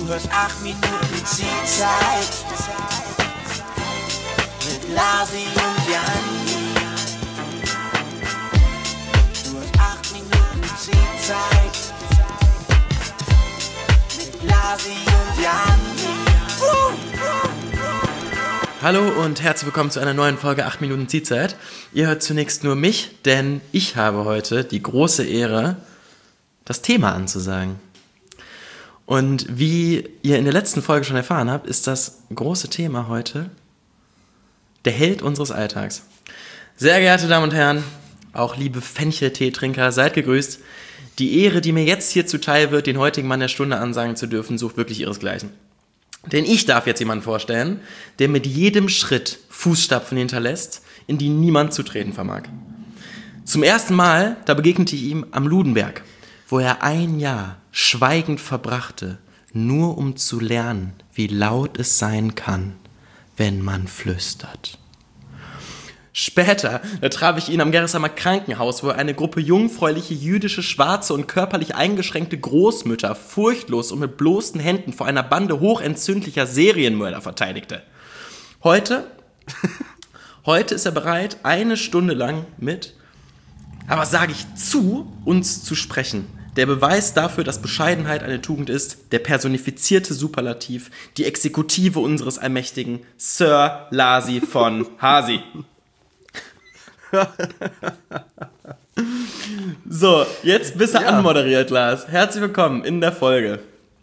hörst 8 Minuten Zielzeit mit Lasi und Janni. Du hörst 8 Minuten Zielzeit mit Lasi und Janni. Hallo und herzlich willkommen zu einer neuen Folge 8 Minuten Zielzeit. Ihr hört zunächst nur mich, denn ich habe heute die große Ehre, das Thema anzusagen. Und wie ihr in der letzten Folge schon erfahren habt, ist das große Thema heute der Held unseres Alltags. Sehr geehrte Damen und Herren, auch liebe Fencheltee-Trinker, seid gegrüßt. Die Ehre, die mir jetzt hier zuteil wird, den heutigen Mann der Stunde ansagen zu dürfen, sucht wirklich ihresgleichen. Denn ich darf jetzt jemanden vorstellen, der mit jedem Schritt Fußstapfen hinterlässt, in die niemand zu treten vermag. Zum ersten Mal, da begegnete ich ihm am Ludenberg, wo er ein Jahr schweigend verbrachte, nur um zu lernen, wie laut es sein kann, wenn man flüstert. Später, da traf ich ihn am Gerresheimer Krankenhaus, wo er eine Gruppe jungfräuliche jüdische, schwarze und körperlich eingeschränkte Großmütter furchtlos und mit bloßen Händen vor einer Bande hochentzündlicher Serienmörder verteidigte. Heute ist er bereit, 1 Stunde lang mit, aber sage ich zu, uns zu sprechen. Der Beweis dafür, dass Bescheidenheit eine Tugend ist, der personifizierte Superlativ, die Exekutive unseres allmächtigen Sir Lasi von Hasi. So, jetzt bist du anmoderiert, Lars. Herzlich willkommen in der Folge.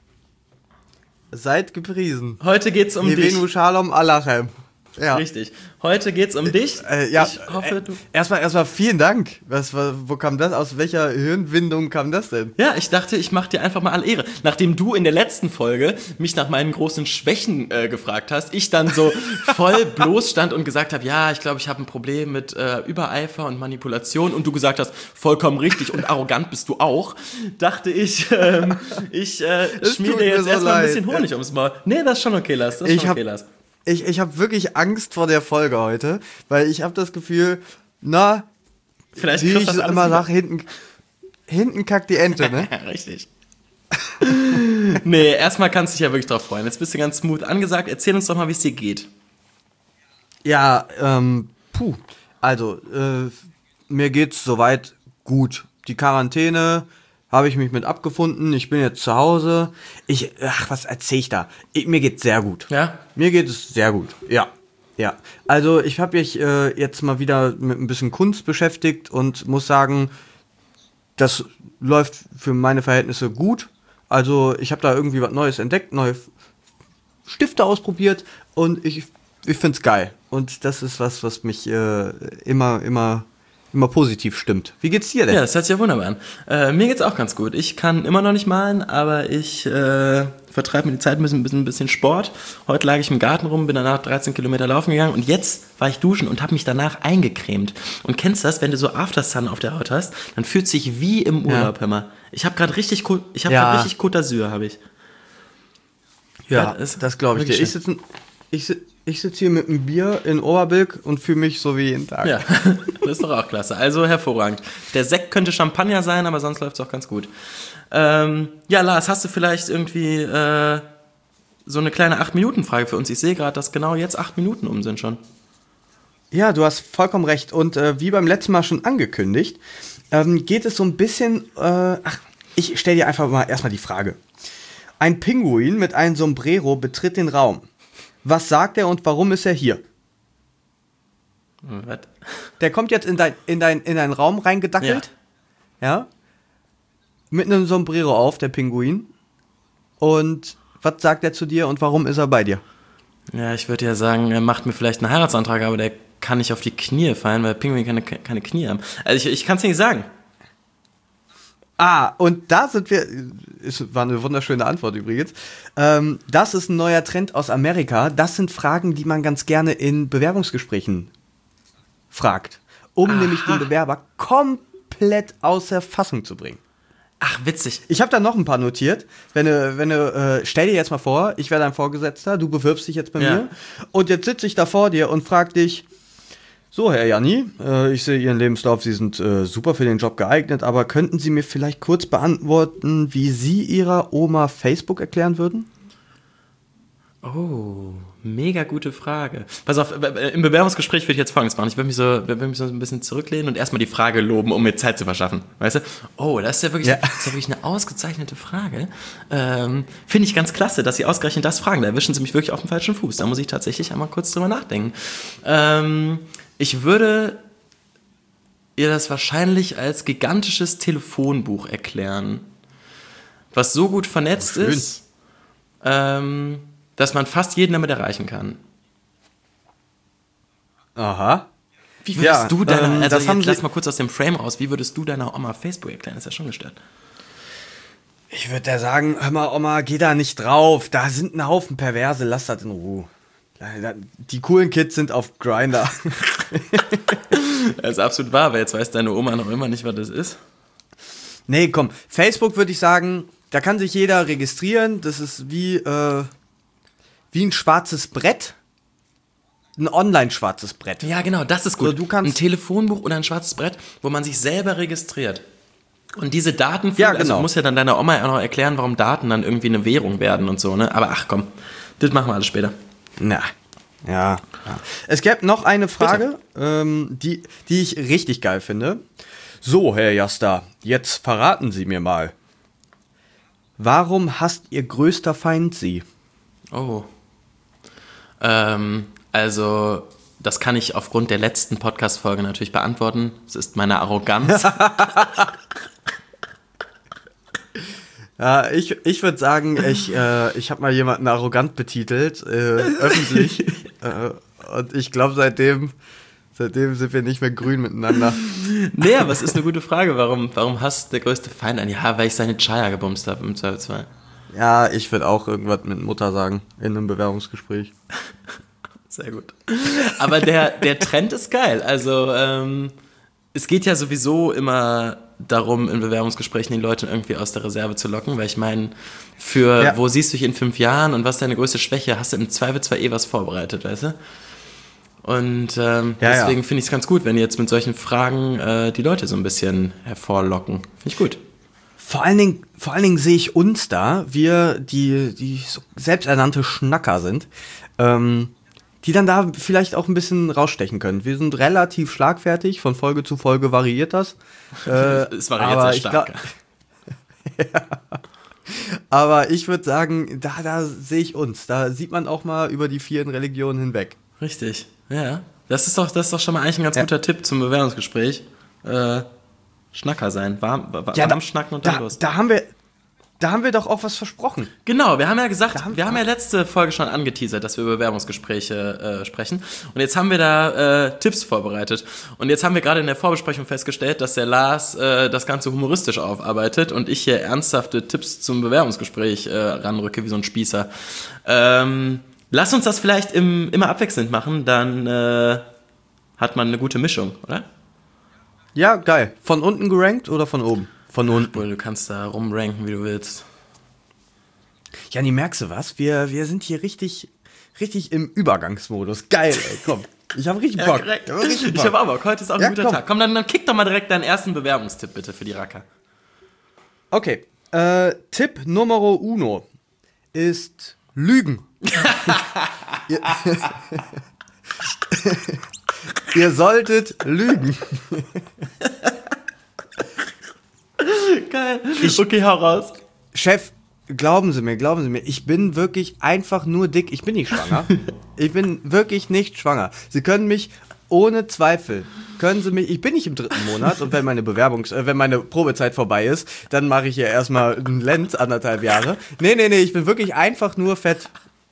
Seid gepriesen. Heute geht's um dich. Nevenu Shalom Alachem. Ja. Richtig. Heute geht's um dich. Ja. Ich hoffe, du... Erstmal vielen Dank. Wo kam das? Aus welcher Hirnwindung kam das denn? Ja, ich dachte, ich mache dir einfach mal alle Ehre. Nachdem du in der letzten Folge mich nach meinen großen Schwächen gefragt hast, ich dann so voll bloß stand und gesagt habe, ja, ich glaube, ich habe ein Problem mit Übereifer und Manipulation und du gesagt hast, vollkommen richtig und arrogant bist du auch, dachte ich, ich schmier dir jetzt erstmal ein bisschen Honig ums Maul. Nee, das ist schon okay, Lars. Das ist schon okay, Lars. Ich habe wirklich Angst vor der Folge heute, weil ich habe das Gefühl, vielleicht wie ich immer sage, hinten kackt die Ente, ne? Richtig. Nee, erstmal kannst du dich ja wirklich drauf freuen. Jetzt bist du ganz smooth angesagt. Erzähl uns doch mal, wie es dir geht. Ja, also, mir geht's soweit gut. Die Quarantäne habe ich mich mit abgefunden. Ich bin jetzt zu Hause. Was erzähl ich da? Mir geht's sehr gut. Ja? Mir geht es sehr gut, ja. Also ich habe mich jetzt mal wieder mit ein bisschen Kunst beschäftigt und muss sagen, das läuft für meine Verhältnisse gut. Also ich habe da irgendwie was Neues entdeckt, neue Stifte ausprobiert und ich find's geil. Und das ist was mich immer positiv stimmt. Wie geht's dir denn? Ja, das hört sich ja wunderbar an. Mir geht's auch ganz gut. Ich kann immer noch nicht malen, aber ich vertreibe mir die Zeit mit ein bisschen Sport. Heute lag ich im Garten rum, bin danach 13 Kilometer laufen gegangen und jetzt war ich duschen und habe mich danach eingecremt. Und kennst du das, wenn du so Aftersun auf der Haut hast, dann fühlt sich wie im Urlaub, hör mal. Ich habe gerade richtig Côte d'Azur, habe ich. Ja, das glaube ich dir. Ich sitze hier mit einem Bier in Oberbilk und fühle mich so wie jeden Tag. Ja, das ist doch auch klasse. Also hervorragend. Der Sekt könnte Champagner sein, aber sonst läuft es auch ganz gut. Ja, Lars, hast du vielleicht irgendwie so eine kleine 8-Minuten-Frage für uns? Ich sehe gerade, dass genau jetzt 8 Minuten um sind schon. Ja, du hast vollkommen recht. Und wie beim letzten Mal schon angekündigt, geht es so ein bisschen... ich stelle dir einfach mal erstmal die Frage. Ein Pinguin mit einem Sombrero betritt den Raum. Was sagt er und warum ist er hier? Was? Der kommt jetzt in deinen Raum reingedackelt. Ja. Mit einem Sombrero auf, der Pinguin. Und was sagt er zu dir und warum ist er bei dir? Ja, ich würde ja sagen, er macht mir vielleicht einen Heiratsantrag, aber der kann nicht auf die Knie fallen, weil Pinguine keine Knie haben. Also ich kann es nicht sagen. Und da sind wir, war eine wunderschöne Antwort übrigens, das ist ein neuer Trend aus Amerika, das sind Fragen, die man ganz gerne in Bewerbungsgesprächen fragt, um nämlich den Bewerber komplett außer Fassung zu bringen. Ach, witzig. Ich habe da noch ein paar notiert, wenn du stell dir jetzt mal vor, ich wäre dein Vorgesetzter, du bewirbst dich jetzt bei mir und jetzt sitze ich da vor dir und frag dich, so, Herr Janni, ich sehe Ihren Lebenslauf, Sie sind super für den Job geeignet, aber könnten Sie mir vielleicht kurz beantworten, wie Sie Ihrer Oma Facebook erklären würden? Oh, mega gute Frage. Pass auf, im Bewerbungsgespräch würde ich jetzt Folgendes machen. Ich würde mich so ein bisschen zurücklehnen und erstmal die Frage loben, um mir Zeit zu verschaffen. Weißt du? Oh, das ist ja wirklich, Das ist ja wirklich eine ausgezeichnete Frage. Finde ich ganz klasse, dass Sie ausgerechnet das fragen. Da erwischen Sie mich wirklich auf dem falschen Fuß. Da muss ich tatsächlich einmal kurz drüber nachdenken. Ich würde ihr das wahrscheinlich als gigantisches Telefonbuch erklären, was so gut vernetzt ist, dass man fast jeden damit erreichen kann. Aha. Wie würdest du deiner, lass mal kurz aus dem Frame raus, wie würdest du deiner Oma Facebook erklären? Das ist ja schon gestört. Ich würde ja sagen, hör mal, Oma, geh da nicht drauf. Da sind ein Haufen Perverse, lass das in Ruhe. Die coolen Kids sind auf Grindr. Das ist absolut wahr, weil jetzt weiß deine Oma noch immer nicht, was das ist. Nee, komm, Facebook würde ich sagen, da kann sich jeder registrieren. Das ist wie ein schwarzes Brett. Ein online-schwarzes Brett. Ja, genau, das ist gut. So, du kannst ein Telefonbuch oder ein schwarzes Brett, wo man sich selber registriert. Und diese Daten, also muss ja dann deiner Oma auch noch erklären, warum Daten dann irgendwie eine Währung werden und so, ne? Aber ach komm, das machen wir alles später. Na, ja. Es gäbe noch eine Frage, die ich richtig geil finde. So, Herr Jasta, jetzt verraten Sie mir mal. Warum hasst Ihr größter Feind Sie? Oh. Also, das kann ich aufgrund der letzten Podcast-Folge natürlich beantworten. Es ist meine Arroganz. Ja, ich würde sagen, ich habe mal jemanden arrogant betitelt, öffentlich. Und ich glaube, seitdem sind wir nicht mehr grün miteinander. Nee, aber es ist eine gute Frage. Warum hasst der größte Feind an? Ja, weil ich seine Chaya gebumst habe im Zweifelsfall. Ja, ich würde auch irgendwas mit Mutter sagen in einem Bewerbungsgespräch. Sehr gut. Aber der Trend ist geil. Also, es geht ja sowieso immer darum, in Bewerbungsgesprächen die Leute irgendwie aus der Reserve zu locken, weil ich meine, wo siehst du dich in 5 Jahren und was ist deine größte Schwäche, hast du im Zweifelsfall was vorbereitet, weißt du? Und deswegen finde ich es ganz gut, wenn die jetzt mit solchen Fragen die Leute so ein bisschen hervorlocken. Finde ich gut. Vor allen Dingen sehe ich uns da, wir, die so selbsternannte Schnacker sind, die dann da vielleicht auch ein bisschen rausstechen können. Wir sind relativ schlagfertig, von Folge zu Folge variiert das. Es variiert sehr stark. Aber ich würde sagen, da sehe ich uns. Da sieht man auch mal über die 4 Religionen hinweg. Richtig, ja. Das ist doch schon mal eigentlich ein ganz guter Tipp zum Bewerbungsgespräch. Schnacker sein, warm schnacken und dann los. Da haben wir doch auch was versprochen. Genau, wir haben ja gesagt, wir haben ja letzte Folge schon angeteasert, dass wir über Bewerbungsgespräche sprechen. Und jetzt haben wir da Tipps vorbereitet. Und jetzt haben wir gerade in der Vorbesprechung festgestellt, dass der Lars das Ganze humoristisch aufarbeitet und ich hier ernsthafte Tipps zum Bewerbungsgespräch ranrücke, wie so ein Spießer. Lass uns das vielleicht immer abwechselnd machen, dann hat man eine gute Mischung, oder? Ja, geil. Von unten gerankt oder von oben? Von unten. Du kannst da rumranken, wie du willst. Janni, merkst du was? Wir sind hier richtig im Übergangsmodus. Geil, ey, komm. Ich habe richtig Bock. Ich habe auch Bock. Heute ist auch ein guter Tag. Komm, dann kick doch mal direkt deinen ersten Bewerbungstipp bitte für die Racker. Okay. Tipp Numero uno ist Lügen. Ihr solltet lügen. Geil. Okay, hau raus. Chef, glauben Sie mir, ich bin wirklich einfach nur dick. Ich bin nicht schwanger. Ich bin wirklich nicht schwanger. Sie können mich ohne Zweifel, ich bin nicht im 3. Monat und wenn meine Probezeit vorbei ist, dann mache ich hier erstmal einen Lenz, 1,5 Jahre. Nee, ich bin wirklich einfach nur fett.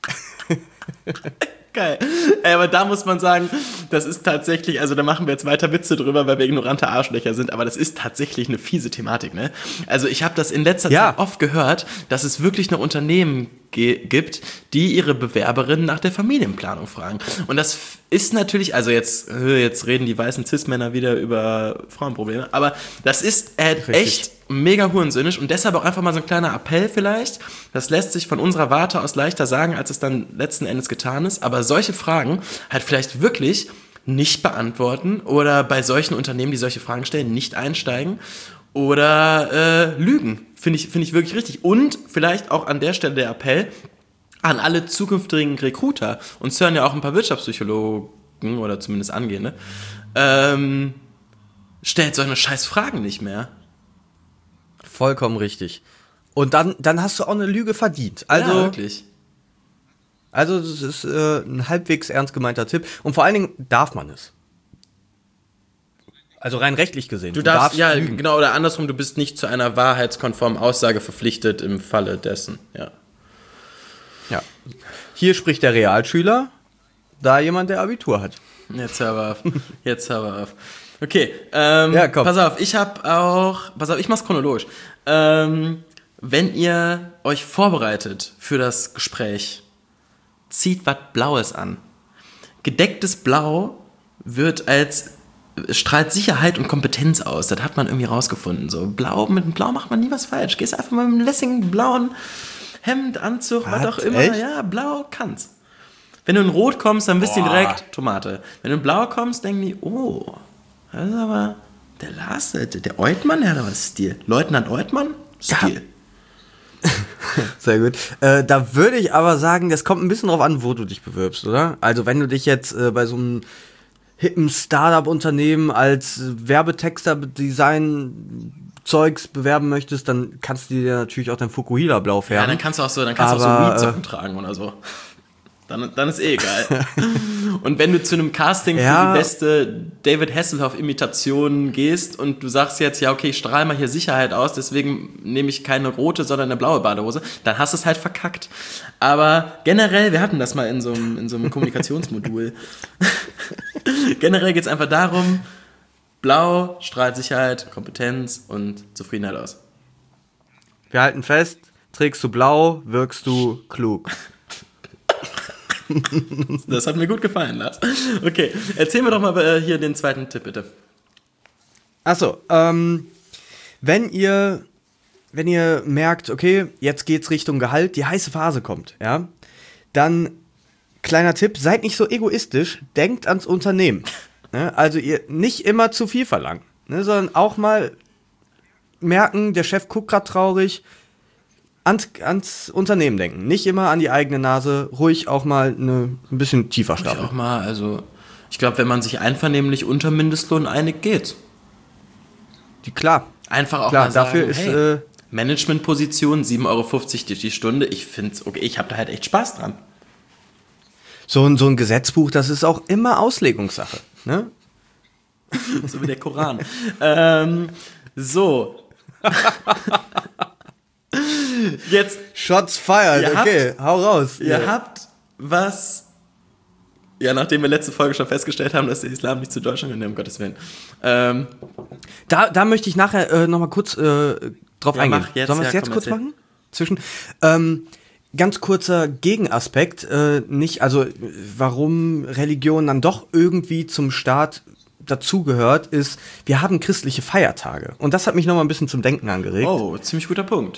Geil. Aber da muss man sagen, das ist tatsächlich, also da machen wir jetzt weiter Witze drüber, weil wir ignorante Arschlöcher sind, aber das ist tatsächlich eine fiese Thematik, ne? Also ich habe das in letzter Zeit oft gehört, dass es wirklich noch Unternehmen gibt, die ihre Bewerberinnen nach der Familienplanung fragen. Und das ist natürlich, also jetzt reden die weißen Cis-Männer wieder über Frauenprobleme, aber das ist echt mega hurensinnig und deshalb auch einfach mal so ein kleiner Appell vielleicht. Das lässt sich von unserer Warte aus leichter sagen, als es dann letzten Endes getan ist, aber solche Fragen halt vielleicht wirklich nicht beantworten oder bei solchen Unternehmen, die solche Fragen stellen, nicht einsteigen oder lügen. Finde ich wirklich richtig. Und vielleicht auch an der Stelle der Appell, an alle zukünftigen Recruiter, uns hören ja auch ein paar Wirtschaftspsychologen oder zumindest Angehende, stellt solche scheiß Fragen nicht mehr. Vollkommen richtig. Und dann hast du auch eine Lüge verdient. Also, ja, wirklich. Also das ist ein halbwegs ernst gemeinter Tipp. Und vor allen Dingen darf man es. Also rein rechtlich gesehen. Du darfst ja, lügen. genau, oder andersrum, du bist nicht zu einer wahrheitskonformen Aussage verpflichtet im Falle dessen, ja. Ja. Hier spricht der Realschüler, da jemand, der Abitur hat. Jetzt hör aber auf. Okay, ja, komm. pass auf, ich mach's chronologisch. Wenn ihr euch vorbereitet für das Gespräch, zieht was Blaues an. Gedecktes Blau strahlt Sicherheit und Kompetenz aus. Das hat man irgendwie rausgefunden. So mit Blau macht man nie was falsch. Gehst einfach mal mit einem lässigen blauen Hemd, Anzug, was auch immer. Echt? Ja, Blau kann's. Wenn du in Rot kommst, dann wisst ihr direkt Tomate. Wenn du in Blau kommst, denken die, oh, das ist aber der Lars, der Eutmann, der hat aber Stil. Leutnant Eutmann, Stil. Sehr gut. Da würde ich aber sagen, das kommt ein bisschen drauf an, wo du dich bewirbst, oder? Also wenn du dich jetzt bei so einem hippen Startup-Unternehmen als Werbetexter, Design-Zeugs bewerben möchtest, dann kannst du dir natürlich auch dein Fukuhila-Blau färben. Ja, dann kannst du auch so Weedsocken tragen oder so. Dann ist egal. Und wenn du zu einem Casting für die beste David Hasselhoff-Imitation gehst und du sagst jetzt, ja, okay, ich strahle mal hier Sicherheit aus, deswegen nehme ich keine rote, sondern eine blaue Badehose, dann hast du es halt verkackt. Aber generell, wir hatten das mal in so einem Kommunikationsmodul. Generell geht es einfach darum, blau strahlt Sicherheit, Kompetenz und Zufriedenheit aus. Wir halten fest, trägst du blau, wirkst du klug. Das hat mir gut gefallen, Lars. Okay, erzähl mir doch mal hier den zweiten Tipp, bitte. Achso, wenn ihr merkt, okay, jetzt geht's Richtung Gehalt, die heiße Phase kommt, ja, dann, kleiner Tipp, seid nicht so egoistisch, denkt ans Unternehmen. Ne? Also ihr nicht immer zu viel verlangen, ne, sondern auch mal merken, der Chef guckt gerade traurig, ans Unternehmen denken. Nicht immer an die eigene Nase, ruhig auch mal ein bisschen tiefer stapeln. Ich glaube, wenn man sich einvernehmlich unter Mindestlohn einigt, geht's. Klar. Einfach auch klar, mal sagen, dafür ist hey, Managementposition, 7,50 € die Stunde, ich find's okay, ich habe da halt echt Spaß dran. So ein Gesetzbuch, das ist auch immer Auslegungssache, ne? So wie der Koran. So. Jetzt. Shots fired, okay, hau raus. Ihr habt was. Ja, nachdem wir letzte Folge schon festgestellt haben, dass der Islam nicht zu Deutschland gehört, um Gottes Willen. Da möchte ich nachher nochmal kurz drauf eingehen. Sollen wir es jetzt kurz machen? Ganz kurzer Gegenaspekt, warum Religion dann doch irgendwie zum Staat dazugehört, ist, wir haben christliche Feiertage. Und das hat mich nochmal ein bisschen zum Denken angeregt. Oh, ziemlich guter Punkt.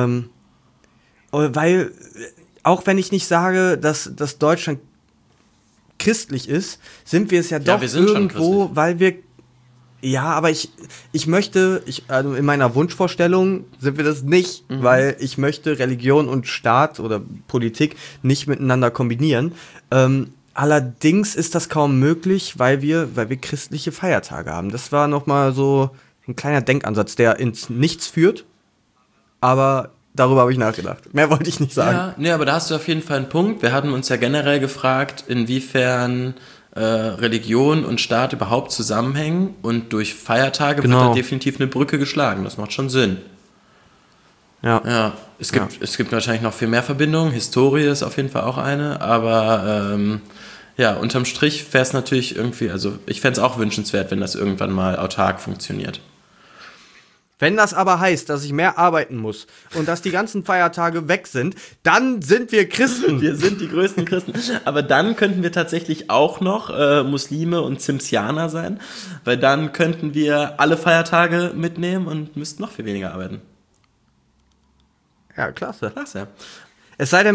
Weil, auch wenn ich nicht sage, dass Deutschland christlich ist, sind wir es ja doch irgendwo, weil wir, ja, aber ich möchte, also in meiner Wunschvorstellung sind wir das nicht, weil ich möchte Religion und Staat oder Politik nicht miteinander kombinieren. Allerdings ist das kaum möglich, weil wir christliche Feiertage haben. Das war nochmal so ein kleiner Denkansatz, der ins Nichts führt, aber darüber habe ich nachgedacht. Mehr wollte ich nicht sagen. Ja, nee, aber da hast du auf jeden Fall einen Punkt. Wir hatten uns ja generell gefragt, inwiefern Religion und Staat überhaupt zusammenhängen, und durch Feiertage wird da definitiv eine Brücke geschlagen. Das macht schon Sinn. Ja, es gibt wahrscheinlich noch viel mehr Verbindungen. Historie ist auf jeden Fall auch eine, aber unterm Strich wäre es natürlich irgendwie, also ich fände es auch wünschenswert, wenn das irgendwann mal autark funktioniert. Wenn das aber heißt, dass ich mehr arbeiten muss und dass die ganzen Feiertage weg sind, dann sind wir Christen. Wir sind die größten Christen. Aber dann könnten wir tatsächlich auch noch Muslime und Zimsianer sein, weil dann könnten wir alle Feiertage mitnehmen und müssten noch viel weniger arbeiten. Ja, klasse. Klasse. Es sei denn,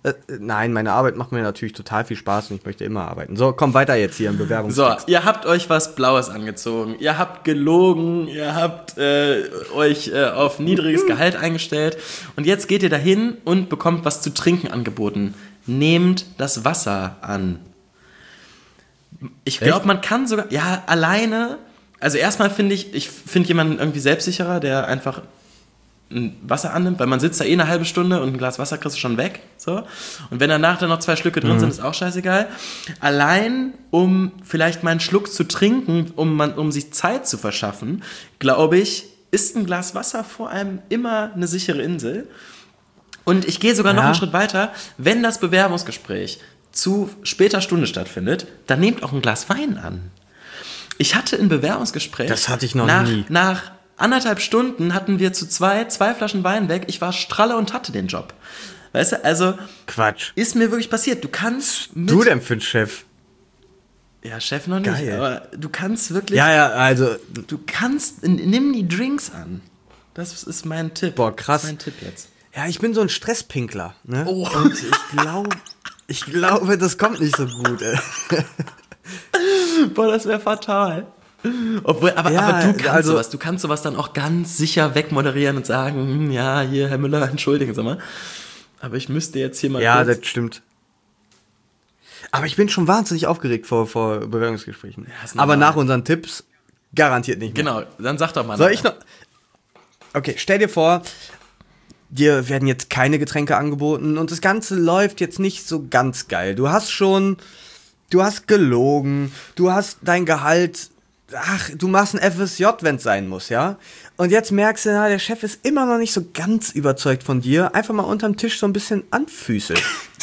Nein, meine Arbeit macht mir natürlich total viel Spaß und ich möchte immer arbeiten. So, komm weiter jetzt hier im So, Bewerbungstext. ihr habt euch was Blaues angezogen, ihr habt gelogen, ihr habt euch auf niedriges Gehalt eingestellt und jetzt geht ihr dahin und bekommt was zu trinken angeboten. Nehmt das Wasser an. Ich glaube, man kann sogar, ja, alleine, also erstmal finde ich finde jemanden irgendwie selbstsicherer, der einfach ein Wasser annimmt, weil man sitzt da eine halbe Stunde und ein Glas Wasser kriegst du schon weg. So. Und wenn danach dann noch 2 Schlücke drin sind, ist auch scheißegal. Allein, um vielleicht mal einen Schluck zu trinken, um sich Zeit zu verschaffen, glaube ich, ist ein Glas Wasser vor allem immer eine sichere Insel. Und ich gehe sogar noch einen Schritt weiter. Wenn das Bewerbungsgespräch zu später Stunde stattfindet, dann nehmt auch ein Glas Wein an. Ich hatte ein Bewerbungsgespräch. Das hatte ich noch nie. Nach 1,5 Stunden hatten wir zu 2 Flaschen Wein weg. Ich war stralle und hatte den Job. Weißt du, also Quatsch. ist mir wirklich passiert. Du kannst Du denn für ein Chef? Ja, Chef noch nicht, Geil. aber du kannst wirklich... Ja, also, Du kannst... Nimm die Drinks an. Das ist mein Tipp. Boah, krass. Das ist mein Tipp jetzt. ja, ich bin so ein Stresspinkler, ne? Oh. Und ich glaube, das kommt nicht so gut, ey. Boah, das wäre fatal. Aber Ja, du kannst also- sowas. Du kannst sowas dann auch ganz sicher wegmoderieren und sagen, ja, hier, Herr Müller, entschuldigen Sie mal. Aber ich müsste jetzt hier mal Ja, kurz... das stimmt. Aber ich bin schon wahnsinnig aufgeregt vor Bewerbungsgesprächen. ist Aber normal. nach unseren Tipps garantiert nicht mehr. Genau, dann sag doch mal. Soll ich noch... Okay, stell dir vor, dir werden jetzt keine Getränke angeboten und das Ganze läuft jetzt nicht so ganz geil. Du hast gelogen, du hast dein Gehalt... Ach, du machst ein FSJ, wenn es sein muss, ja? Und jetzt merkst du, na, der Chef ist immer noch nicht so ganz überzeugt von dir. Einfach mal unterm Tisch so ein bisschen anfüßeln.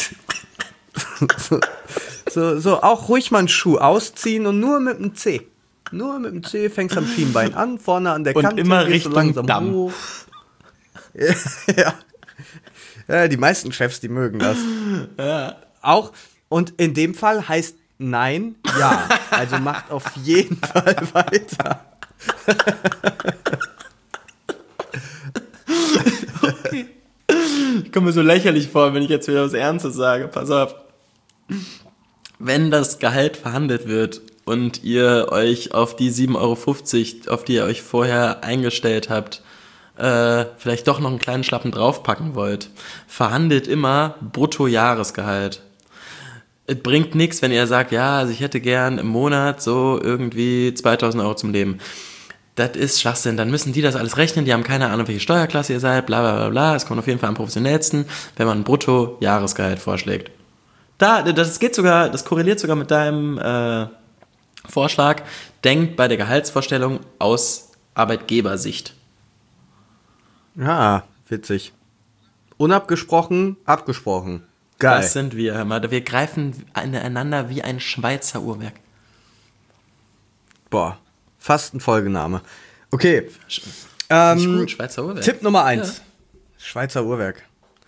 so, auch ruhig mal einen Schuh ausziehen und nur mit dem C. Nur mit dem C fängst du am Schienbein an, vorne an der Und Kante. immer gehst du Richtung langsam Damm. hoch. Ja, die meisten Chefs, die mögen das. Ja. Auch, und in dem Fall heißt nein, ja. Also macht auf jeden Fall weiter. Ich komme mir so lächerlich vor, wenn ich jetzt wieder was Ernstes sage. Pass auf. Wenn das Gehalt verhandelt wird und ihr euch auf die 7,50 €, auf die ihr euch vorher eingestellt habt, vielleicht doch noch einen kleinen Schlappen draufpacken wollt, verhandelt immer Bruttojahresgehalt. Es bringt nichts, wenn ihr sagt, ja, also ich hätte gern im Monat so irgendwie 2.000 € zum Leben. Das ist Schwachsinn. Dann müssen die das alles rechnen. Die haben keine Ahnung, welche Steuerklasse ihr seid, bla bla bla bla. Es kommt auf jeden Fall am professionellsten, wenn man ein Bruttojahresgehalt vorschlägt. Das korreliert sogar mit deinem Vorschlag. Denkt bei der Gehaltsvorstellung aus Arbeitgebersicht. Ja, witzig. Unabgesprochen, abgesprochen. Geil. Das sind wir, hör mal. Wir greifen ineinander wie ein Schweizer Uhrwerk. Boah, fast ein Folgename. Okay. Finde ich gut, Schweizer Uhrwerk. Tipp Nummer 1. Ja. Schweizer Uhrwerk.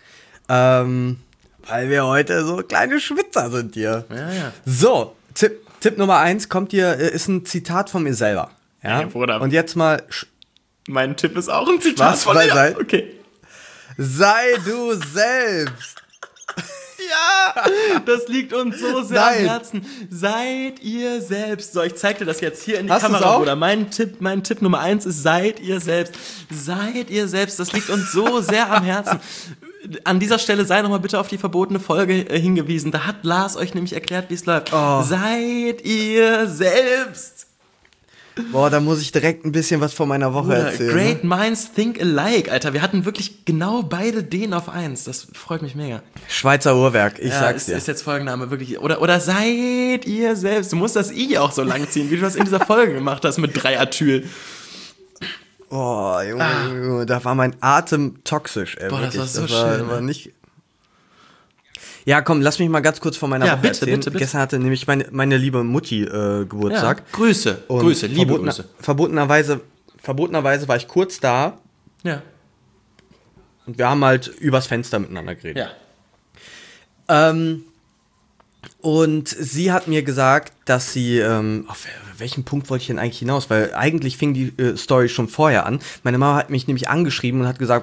Weil wir heute so kleine Schwitzer sind hier. Ja. So, Tipp Nummer 1 ist ein Zitat von mir selber. Ja? Hey, Bruder. Und jetzt mal, Mein Tipp ist auch ein Zitat Was? von dir. Sei- Okay. sei du selbst. Ja, das liegt uns so sehr Nein. am Herzen. Seid ihr selbst. So, ich zeig dir das jetzt hier in die Hast du's Kamera, auch? Bruder. Mein Tipp Nummer 1 ist, seid ihr selbst. Seid ihr selbst. Das liegt uns so sehr am Herzen. An dieser Stelle sei nochmal bitte auf die verbotene Folge hingewiesen. Da hat Lars euch nämlich erklärt, wie es läuft. Oh. Seid ihr selbst. Boah, da muss ich direkt ein bisschen was von meiner Woche Bruder, erzählen. Great minds think alike, Alter. Wir hatten wirklich genau beide den auf 1. Das freut mich mega. Schweizer Uhrwerk, ich sag's dir. Ist jetzt Folgenname wirklich. Oder seid ihr selbst. Du musst das I auch so lang ziehen, wie du das in dieser Folge gemacht hast mit Dreiatül. Oh, Junge, da war mein Atem toxisch, ey. Boah, das wirklich. war so schön, War ey. nicht. Ja, komm, lass mich mal ganz kurz von meiner Ja, Woche bitte, erzählen. bitte. Gestern hatte nämlich meine liebe Mutti Geburtstag. Ja, Grüße, Und Grüße, liebe Grüße. Verbotenerweise war ich kurz da Ja. und wir haben halt übers Fenster miteinander geredet. Ja. Und sie hat mir gesagt, dass sie, auf welchen Punkt wollte ich denn eigentlich hinaus? Weil eigentlich fing die Story schon vorher an. Meine Mama hat mich nämlich angeschrieben und hat gesagt,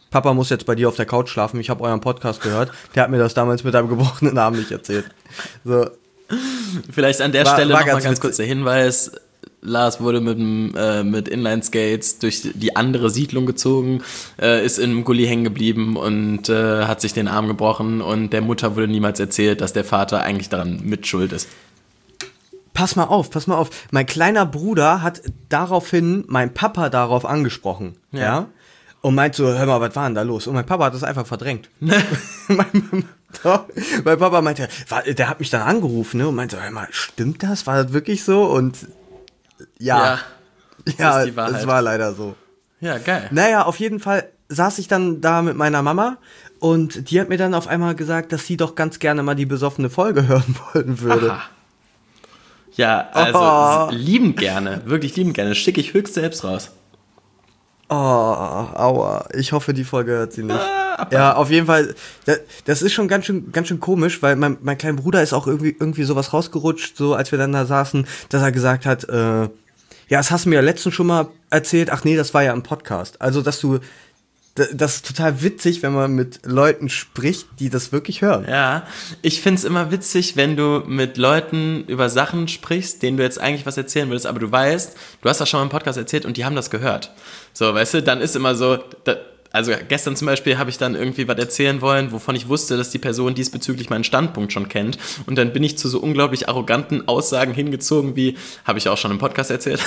Papa muss jetzt bei dir auf der Couch schlafen, ich habe euren Podcast gehört, der hat mir das damals mit einem gebrochenen Arm nicht erzählt. So. Vielleicht an der Stelle noch mal ganz witzig. kurz der Hinweis, Lars wurde mit Inline-Skates durch die andere Siedlung gezogen, ist im Gully hängen geblieben und hat sich den Arm gebrochen und der Mutter wurde niemals erzählt, dass der Vater eigentlich daran mitschuld ist. Pass mal auf. Mein kleiner Bruder hat daraufhin meinen Papa darauf angesprochen. Ja. Und meint so, hör mal, was war denn da los? Und mein Papa hat das einfach verdrängt. mein Papa meinte, der hat mich dann angerufen, ne? Und meinte, hör mal, stimmt das? War das wirklich so? Und ja, das ist die Wahrheit. es war leider so. Ja, geil. Naja, auf jeden Fall saß ich dann da mit meiner Mama und die hat mir dann auf einmal gesagt, dass sie doch ganz gerne mal die besoffene Folge hören wollen würde. Aha. Ja, also liebend gerne, wirklich liebend gerne. Schicke ich höchst selbst raus. Oh, aua. Ich hoffe, die Folge hört sie nicht. Ja, auf jeden Fall. Das ist schon ganz schön komisch, weil mein kleiner Bruder ist auch irgendwie sowas rausgerutscht, so als wir dann da saßen, dass er gesagt hat, ja, das hast du mir ja letztens schon mal erzählt. Ach nee, das war ja im Podcast. Also, das ist total witzig, wenn man mit Leuten spricht, die das wirklich hören. Ja, ich find's immer witzig, wenn du mit Leuten über Sachen sprichst, denen du jetzt eigentlich was erzählen willst, aber du weißt, du hast das schon mal im Podcast erzählt und die haben das gehört. So, weißt du, dann ist immer so, also gestern zum Beispiel habe ich dann irgendwie was erzählen wollen, wovon ich wusste, dass die Person diesbezüglich meinen Standpunkt schon kennt und dann bin ich zu so unglaublich arroganten Aussagen hingezogen wie, habe ich auch schon im Podcast erzählt?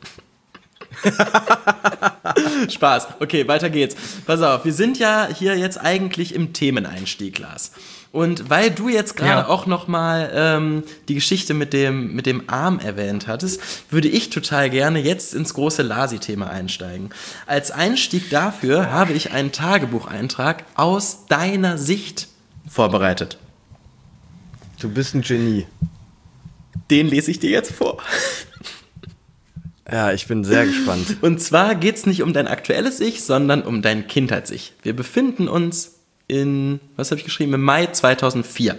Spaß. Okay, weiter geht's. Pass auf, wir sind ja hier jetzt eigentlich im Themeneinstieg, Lars. Und weil du jetzt gerade auch nochmal die Geschichte mit dem Arm erwähnt hattest, würde ich total gerne jetzt ins große Lasi-Thema einsteigen. Als Einstieg dafür habe ich einen Tagebucheintrag aus deiner Sicht vorbereitet. Du bist ein Genie. Den lese ich dir jetzt vor. Ja, ich bin sehr gespannt. Und zwar geht's nicht um dein aktuelles Ich, sondern um dein Kindheits-Ich. Wir befinden uns im Mai 2004.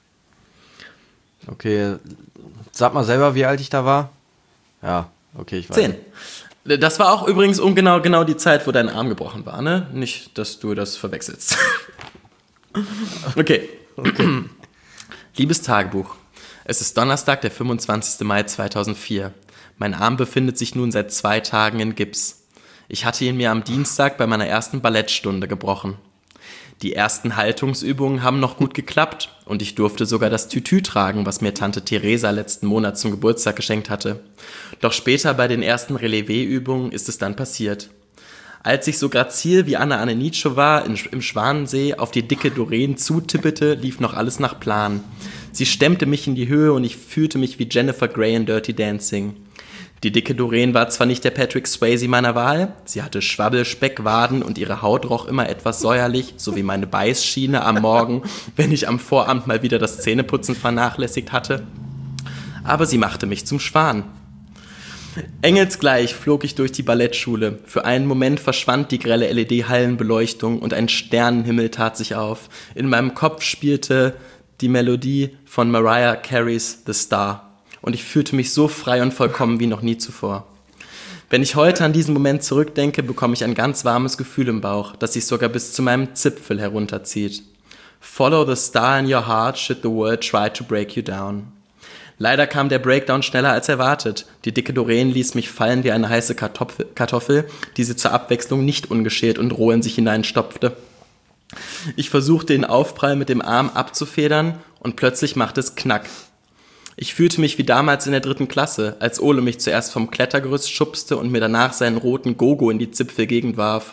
Okay, sag mal selber, wie alt ich da war. Ja, okay, ich weiß. 10. Das war auch übrigens um genau die Zeit, wo dein Arm gebrochen war, ne? Nicht, dass du das verwechselst. Okay. Liebes Tagebuch. Es ist Donnerstag, der 25. Mai 2004. Mein Arm befindet sich nun seit 2 Tagen in Gips. Ich hatte ihn mir am Dienstag bei meiner ersten Ballettstunde gebrochen. Die ersten Haltungsübungen haben noch gut geklappt und ich durfte sogar das Tütü tragen, was mir Tante Theresa letzten Monat zum Geburtstag geschenkt hatte. Doch später bei den ersten Relevé-Übungen ist es dann passiert. Als ich so grazil wie Anna Annenitschova im Schwanensee auf die dicke Doreen zutippete, lief noch alles nach Plan. Sie stemmte mich in die Höhe und ich fühlte mich wie Jennifer Grey in Dirty Dancing. Die dicke Doreen war zwar nicht der Patrick Swayze meiner Wahl, sie hatte Schwabbelspeckwaden und ihre Haut roch immer etwas säuerlich, so wie meine Beißschiene am Morgen, wenn ich am Vorabend mal wieder das Zähneputzen vernachlässigt hatte. Aber sie machte mich zum Schwan. Engelsgleich flog ich durch die Ballettschule. Für einen Moment verschwand die grelle LED-Hallenbeleuchtung und ein Sternenhimmel tat sich auf. In meinem Kopf spielte die Melodie von Mariah Careys The Star. Und ich fühlte mich so frei und vollkommen wie noch nie zuvor. Wenn ich heute an diesen Moment zurückdenke, bekomme ich ein ganz warmes Gefühl im Bauch, das sich sogar bis zu meinem Zipfel herunterzieht. Follow the star in your heart should the world try to break you down. Leider kam der Breakdown schneller als erwartet. Die dicke Doreen ließ mich fallen wie eine heiße Kartoffel, die sie zur Abwechslung nicht ungeschält und roh in sich hineinstopfte. Ich versuchte den Aufprall mit dem Arm abzufedern und plötzlich machte es Knack. Ich fühlte mich wie damals in der 3. Klasse, als Ole mich zuerst vom Klettergerüst schubste und mir danach seinen roten Gogo in die Zipfelgegend warf.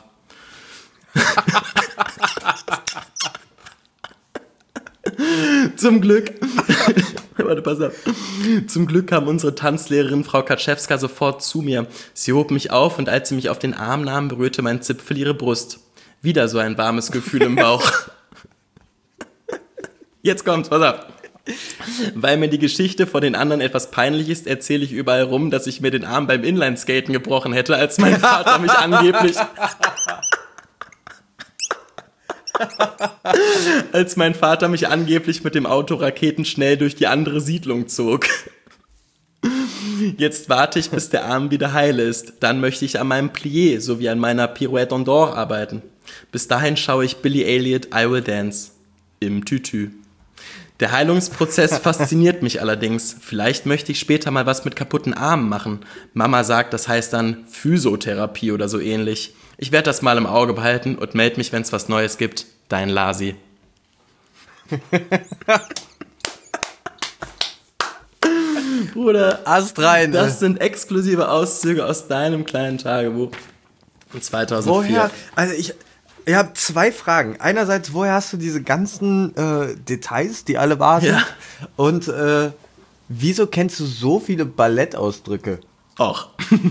Zum Glück kam unsere Tanzlehrerin Frau Kaczewska sofort zu mir. Sie hob mich auf und als sie mich auf den Arm nahm, berührte mein Zipfel ihre Brust. Wieder so ein warmes Gefühl im Bauch. Jetzt kommt's, pass auf. Weil mir die Geschichte vor den anderen etwas peinlich ist, erzähle ich überall rum, dass ich mir den Arm beim Inlineskaten gebrochen hätte, als mein Vater mich angeblich mit dem Auto raketenschnell durch die andere Siedlung zog. Jetzt warte ich, bis der Arm wieder heil ist. Dann möchte ich an meinem Plié sowie an meiner Pirouette en d'Or arbeiten. Bis dahin schaue ich Billy Elliot, I Will Dance im Tütü. Der Heilungsprozess fasziniert mich allerdings. Vielleicht möchte ich später mal was mit kaputten Armen machen. Mama sagt, das heißt dann Physiotherapie oder so ähnlich. Ich werde das mal im Auge behalten und melde mich, wenn es was Neues gibt. Dein Lasi. Bruder, Ast rein. das sind exklusive Auszüge aus deinem kleinen Tagebuch von 2004. Woher? Also ich habe zwei Fragen. Einerseits, woher hast du diese ganzen Details, die alle wahr sind? Ja. Und wieso kennst du so viele Ballettausdrücke? Och.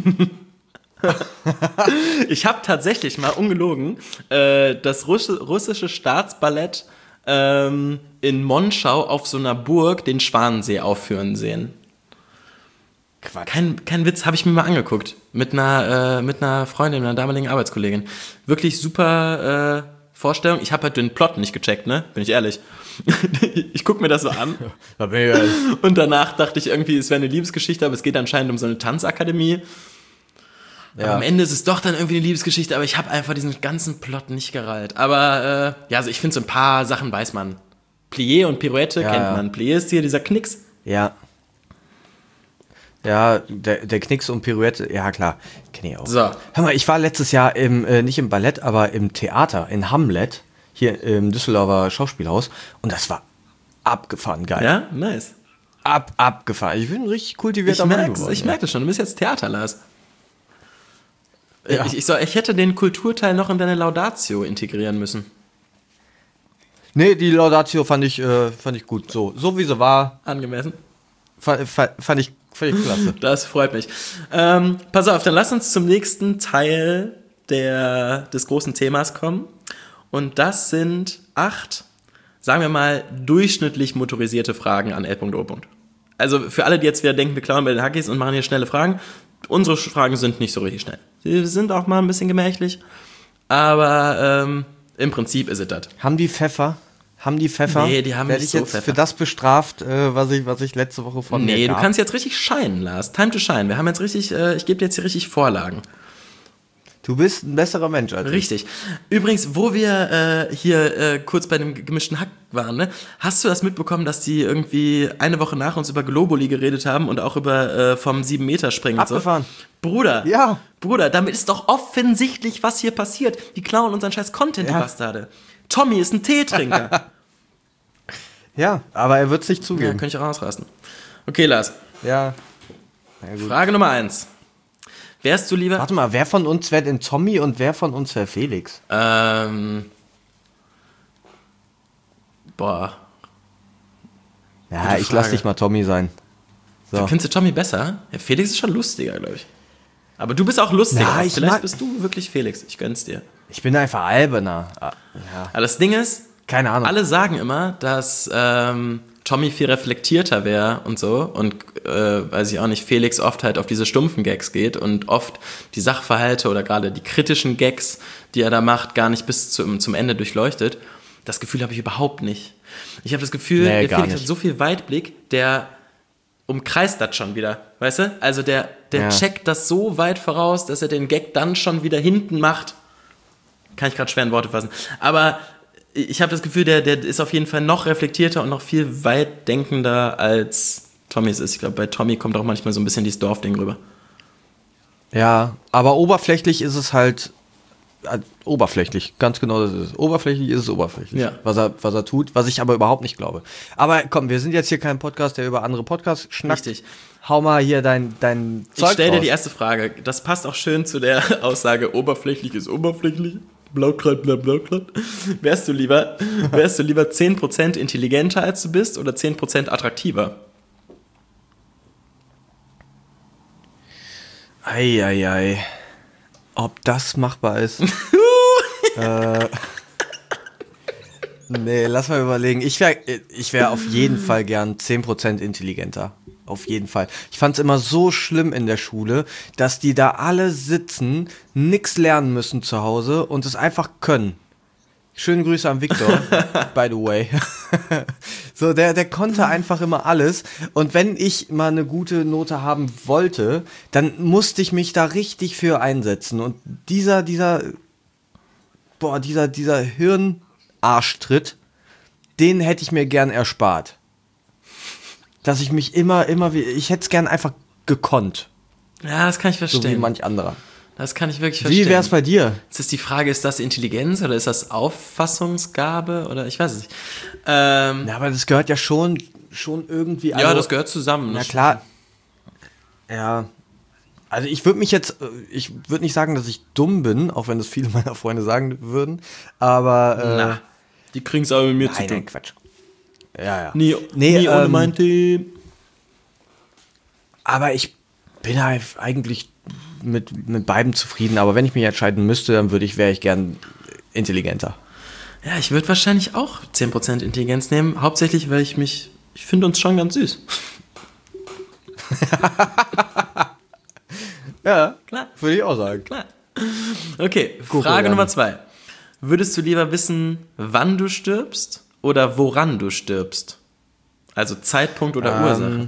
Ich habe tatsächlich mal ungelogen das russische Staatsballett in Monschau auf so einer Burg den Schwanensee aufführen sehen. Quatsch. Kein Witz, habe ich mir mal angeguckt. Mit einer Freundin, einer damaligen Arbeitskollegin. Wirklich super Vorstellung. Ich habe halt den Plot nicht gecheckt, ne? Bin ich ehrlich. Ich gucke mir das so an. Da bin ich ehrlich. Und danach dachte ich irgendwie, es wäre eine Liebesgeschichte, aber es geht anscheinend um so eine Tanzakademie. Ja. Aber am Ende ist es doch dann irgendwie eine Liebesgeschichte, aber ich habe einfach diesen ganzen Plot nicht gereilt. Aber ja, also ich finde, so ein paar Sachen weiß man. Plié und Pirouette kennt man. Plié ist hier dieser Knicks. Ja. Ja, der Knicks und Pirouette, ja klar, kenne ich auch. So. Hör mal, ich war letztes Jahr nicht im Ballett, aber im Theater, in Hamlet, hier im Düsseldorfer Schauspielhaus. Und das war abgefahren geil. Ja, nice. Abgefahren. Ich bin ein richtig kultivierter Mann geworden. Ich merke das schon, du bist jetzt Theater, Lars. Ja. Ich hätte den Kulturteil noch in deine Laudatio integrieren müssen. Nee, die Laudatio fand ich gut. So wie sie war, Angemessen. fand ich klasse. Das freut mich. Pass auf, dann lass uns zum nächsten Teil des großen Themas kommen. Und das sind 8, sagen wir mal, durchschnittlich motorisierte Fragen an L.O. Also für alle, die jetzt wieder denken, wir klauen bei den Hackies und machen hier schnelle Fragen, unsere Fragen sind nicht so richtig schnell. Sie sind auch mal ein bisschen gemächlich, aber im Prinzip ist es das. Haben die Pfeffer? Nee, die haben Werde nicht ich so jetzt Pfeffer. für das bestraft, was ich letzte Woche von mir Nee, gab? du kannst jetzt richtig scheinen, Lars. Time to shine. Wir haben jetzt richtig, ich gebe dir jetzt hier richtig Vorlagen. Du bist ein besserer Mensch als ich. Richtig. Übrigens, wo wir hier kurz bei dem gemischten Hack waren, ne? Hast du das mitbekommen, dass die irgendwie eine Woche nach uns über Globuli geredet haben und auch über vom 7-Meter-Springen und so? Abgefahren. Bruder, Ja. Bruder, damit ist doch offensichtlich, was hier passiert. Die klauen unseren scheiß Content, die Ja. Bastarde. Tommy ist ein Teetrinker. Ja, aber er wird es nicht Ja, zugeben. könnte ich auch ausrasten. Okay, Lars. Ja. Na gut. Frage Nummer 1. Wärst du lieber... Warte mal, wer von uns wäre denn Tommy und wer von uns wäre Felix? Boah. Ja, Gute ich lass Frage. dich mal Tommy sein. So. Findest du Tommy besser? Ja, Felix ist schon lustiger, glaube ich. Aber du bist auch lustiger. Na, ich Vielleicht mag- bist du wirklich Felix. Ich gönn's dir. Ich bin einfach alberner. Ja, Aber das Ding ist, keine Ahnung. alle sagen immer, dass Tommy viel reflektierter wäre und so. Und, weiß ich auch nicht, Felix oft halt auf diese stumpfen Gags geht und oft die Sachverhalte oder gerade die kritischen Gags, die er da macht, gar nicht bis zum Ende durchleuchtet. Das Gefühl habe ich überhaupt nicht. Ich habe das Gefühl, Nee, der gar Felix nicht. hat so viel Weitblick, der umkreist das schon wieder, weißt du? Also der Ja. checkt das so weit voraus, dass er den Gag dann schon wieder hinten macht. Kann ich gerade schwer in Worte fassen. Aber ich habe das Gefühl, der ist auf jeden Fall noch reflektierter und noch viel weitdenkender als Tommy es ist. Ich glaube, bei Tommy kommt auch manchmal so ein bisschen dieses Dorfding rüber. Ja, aber oberflächlich ist es halt oberflächlich, ganz genau das ist es. Oberflächlich ist es oberflächlich, Ja. was er tut, was ich aber überhaupt nicht glaube. Aber komm, wir sind jetzt hier kein Podcast, der über andere Podcasts schnackt. Richtig. Hau mal hier dein Ich Zeug stelle dir raus. die erste Frage. Das passt auch schön zu der Aussage, oberflächlich ist oberflächlich. Blaukleid, Blaukleid. Wärst du lieber 10% intelligenter als du bist oder 10% attraktiver? Eieiei. Ob das machbar ist? Nee, lass mal überlegen. Ich wär auf jeden Fall gern 10% intelligenter. Auf jeden Fall. Ich fand's immer so schlimm in der Schule, dass die da alle sitzen, nix lernen müssen zu Hause und es einfach können. Schöne Grüße an Victor, by the way. So, der konnte einfach immer alles. Und wenn ich mal eine gute Note haben wollte, dann musste ich mich da richtig für einsetzen. Und dieser boah, dieser Hirnarschtritt, den hätte ich mir gern erspart. Dass ich mich ich hätte es gern einfach gekonnt. Ja, das kann ich verstehen. So wie manch anderer. Das kann ich wirklich verstehen. Wie wär's bei dir? Jetzt ist die Frage, ist das Intelligenz oder ist das Auffassungsgabe oder ich weiß es nicht. Ja, Aber das gehört ja schon irgendwie. Also, das gehört zusammen. Na klar. Ja. Also ich würde nicht sagen, dass ich dumm bin, auch wenn das viele meiner Freunde sagen würden, aber die kriegen es aber mit mir zu nein, tun. Quatsch. Ja. Nie ohne mein Team. Aber ich bin halt eigentlich mit beidem zufrieden, aber wenn ich mich entscheiden müsste, dann wäre ich gern intelligenter. Ja, ich würde wahrscheinlich auch 10% Intelligenz nehmen, hauptsächlich, weil ich finde uns schon ganz süß. Ja, klar. Würde ich auch sagen. Klar. Okay, Frage Nummer 2. Würdest du lieber wissen, wann du stirbst oder woran du stirbst? Also Zeitpunkt oder Ursache?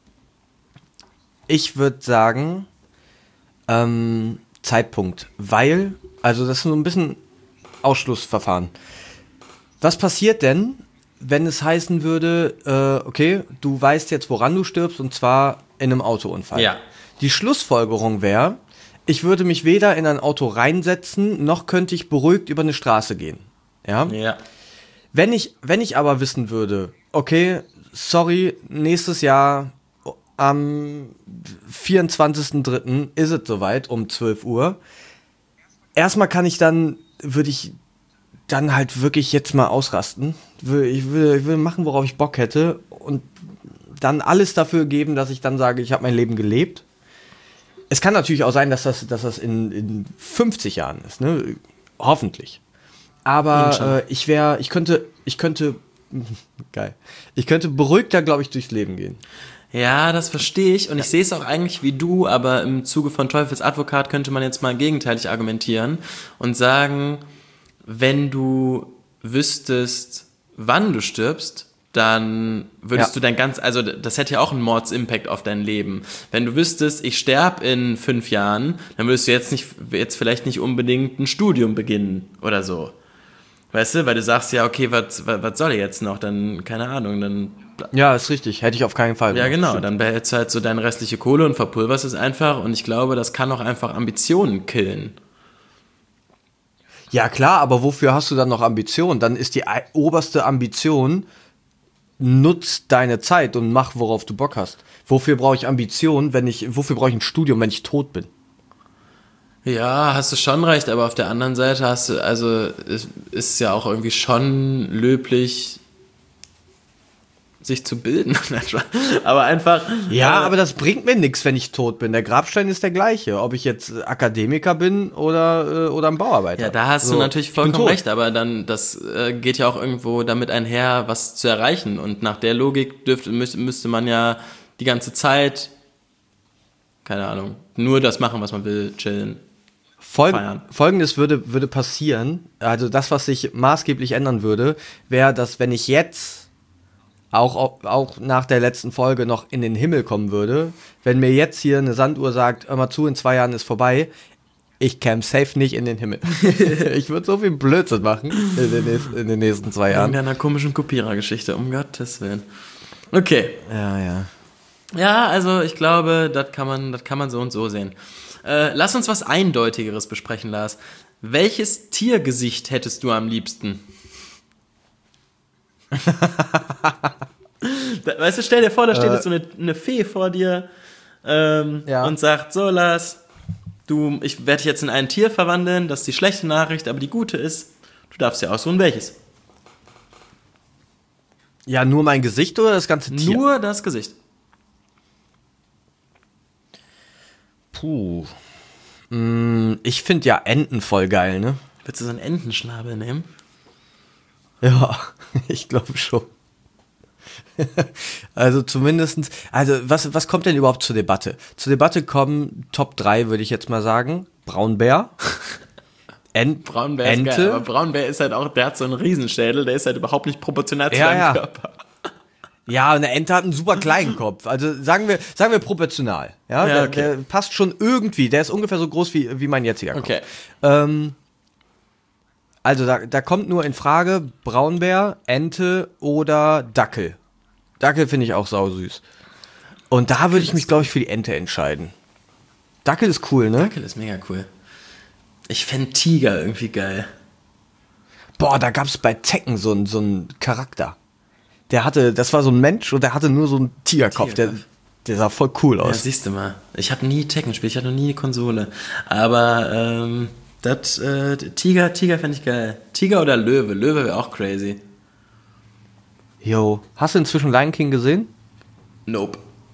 Ich würde sagen, Zeitpunkt, weil, also das ist so ein bisschen Ausschlussverfahren. Was passiert denn, wenn es heißen würde, okay, du weißt jetzt, woran du stirbst, und zwar in einem Autounfall? Ja. Die Schlussfolgerung wäre, ich würde mich weder in ein Auto reinsetzen, noch könnte ich beruhigt über eine Straße gehen. Ja? Ja. Wenn ich aber wissen würde, okay, sorry, nächstes Jahr am 24.03. ist es soweit, um 12 Uhr. Erstmal würde ich dann halt wirklich jetzt mal ausrasten. Ich will machen, worauf ich Bock hätte, und dann alles dafür geben, dass ich dann sage, ich habe mein Leben gelebt. Es kann natürlich auch sein, dass das in 50 Jahren ist, ne? Hoffentlich. Aber ich könnte beruhigter, glaube ich, durchs Leben gehen. Ja, das verstehe ich und ich sehe es auch eigentlich wie du, aber im Zuge von Teufels Advokat könnte man jetzt mal gegenteilig argumentieren und sagen, wenn du wüsstest, wann du stirbst, dann würdest du also das hätte ja auch einen Mordsimpact auf dein Leben. Wenn du wüsstest, ich sterbe in 5 Jahren, dann würdest du jetzt vielleicht nicht unbedingt ein Studium beginnen oder so. Weißt du, weil du sagst ja, okay, was soll ich jetzt noch? Dann, keine Ahnung, dann... Ja, ist richtig. Hätte ich auf keinen Fall. Ja, genau. Dann behältst du halt so deine restliche Kohle und verpulverst es einfach. Und ich glaube, das kann auch einfach Ambitionen killen. Ja, klar, aber wofür hast du dann noch Ambitionen? Dann ist die oberste Ambition, nutz deine Zeit und mach, worauf du Bock hast. Wofür brauche ich Ambitionen, wofür brauche ich ein Studium, wenn ich tot bin? Ja, hast du schon recht, aber auf der anderen Seite ist ja auch irgendwie schon löblich, sich zu bilden. Aber einfach... Ja, aber das bringt mir nichts, wenn ich tot bin. Der Grabstein ist der gleiche, ob ich jetzt Akademiker bin oder ein Bauarbeiter. Ja, da hast du natürlich vollkommen recht, aber dann, das geht ja auch irgendwo damit einher, was zu erreichen. Und nach der Logik müsste man ja die ganze Zeit, keine Ahnung, nur das machen, was man will, chillen. Folgendes würde passieren, also das, was sich maßgeblich ändern würde, wäre, dass wenn ich jetzt auch nach der letzten Folge noch in den Himmel kommen würde, wenn mir jetzt hier eine Sanduhr sagt, hör mal zu, in 2 Jahren ist vorbei, ich käme safe nicht in den Himmel. Ich würde so viel Blödsinn machen in den nächsten 2 Jahren. In einer komischen Kopierergeschichte, um Gottes Willen. Okay. Ja. Ja, also ich glaube, das kann man so und so sehen. Lass uns was Eindeutigeres besprechen, Lars. Welches Tiergesicht hättest du am liebsten? Weißt du, stell dir vor, da steht jetzt so eine Fee vor dir und sagt, so Lars, ich werde dich jetzt in ein Tier verwandeln, das ist die schlechte Nachricht, aber die gute ist, du darfst dir aussuchen, welches. Ja, nur mein Gesicht oder das ganze Tier? Nur das Gesicht. Puh. Ich finde ja Enten voll geil, ne? Willst du so einen Entenschnabel nehmen? Ja, ich glaube schon. Also zumindestens, was kommt denn überhaupt zur Debatte? Zur Debatte kommen Top 3, würde ich jetzt mal sagen. Braunbär. Braunbär Ente. Ist geil, aber Braunbär ist halt auch, der hat so einen Riesenschädel, der ist halt überhaupt nicht proportional zu seinem Körper. Ja, eine Ente hat einen super kleinen Kopf. Also sagen wir proportional. Ja, okay. Der passt schon irgendwie. Der ist ungefähr so groß wie mein jetziger Kopf. Okay. Also da kommt nur in Frage Braunbär, Ente oder Dackel. Dackel finde ich auch sausüß. Und da würde ich mich, glaube ich, für die Ente entscheiden. Dackel ist cool, ne? Dackel ist mega cool. Ich fände Tiger irgendwie geil. Boah, da gab es bei Tekken so einen Charakter. Das war so ein Mensch und der hatte nur so einen Tigerkopf. Der sah voll cool Ja, aus. siehst du mal. Ich habe nie Tekken gespielt, ich hatte noch nie eine Konsole. Aber Tiger fände ich geil. Tiger oder Löwe? Löwe wäre auch crazy. Jo. Hast du inzwischen Lion King gesehen? Nope.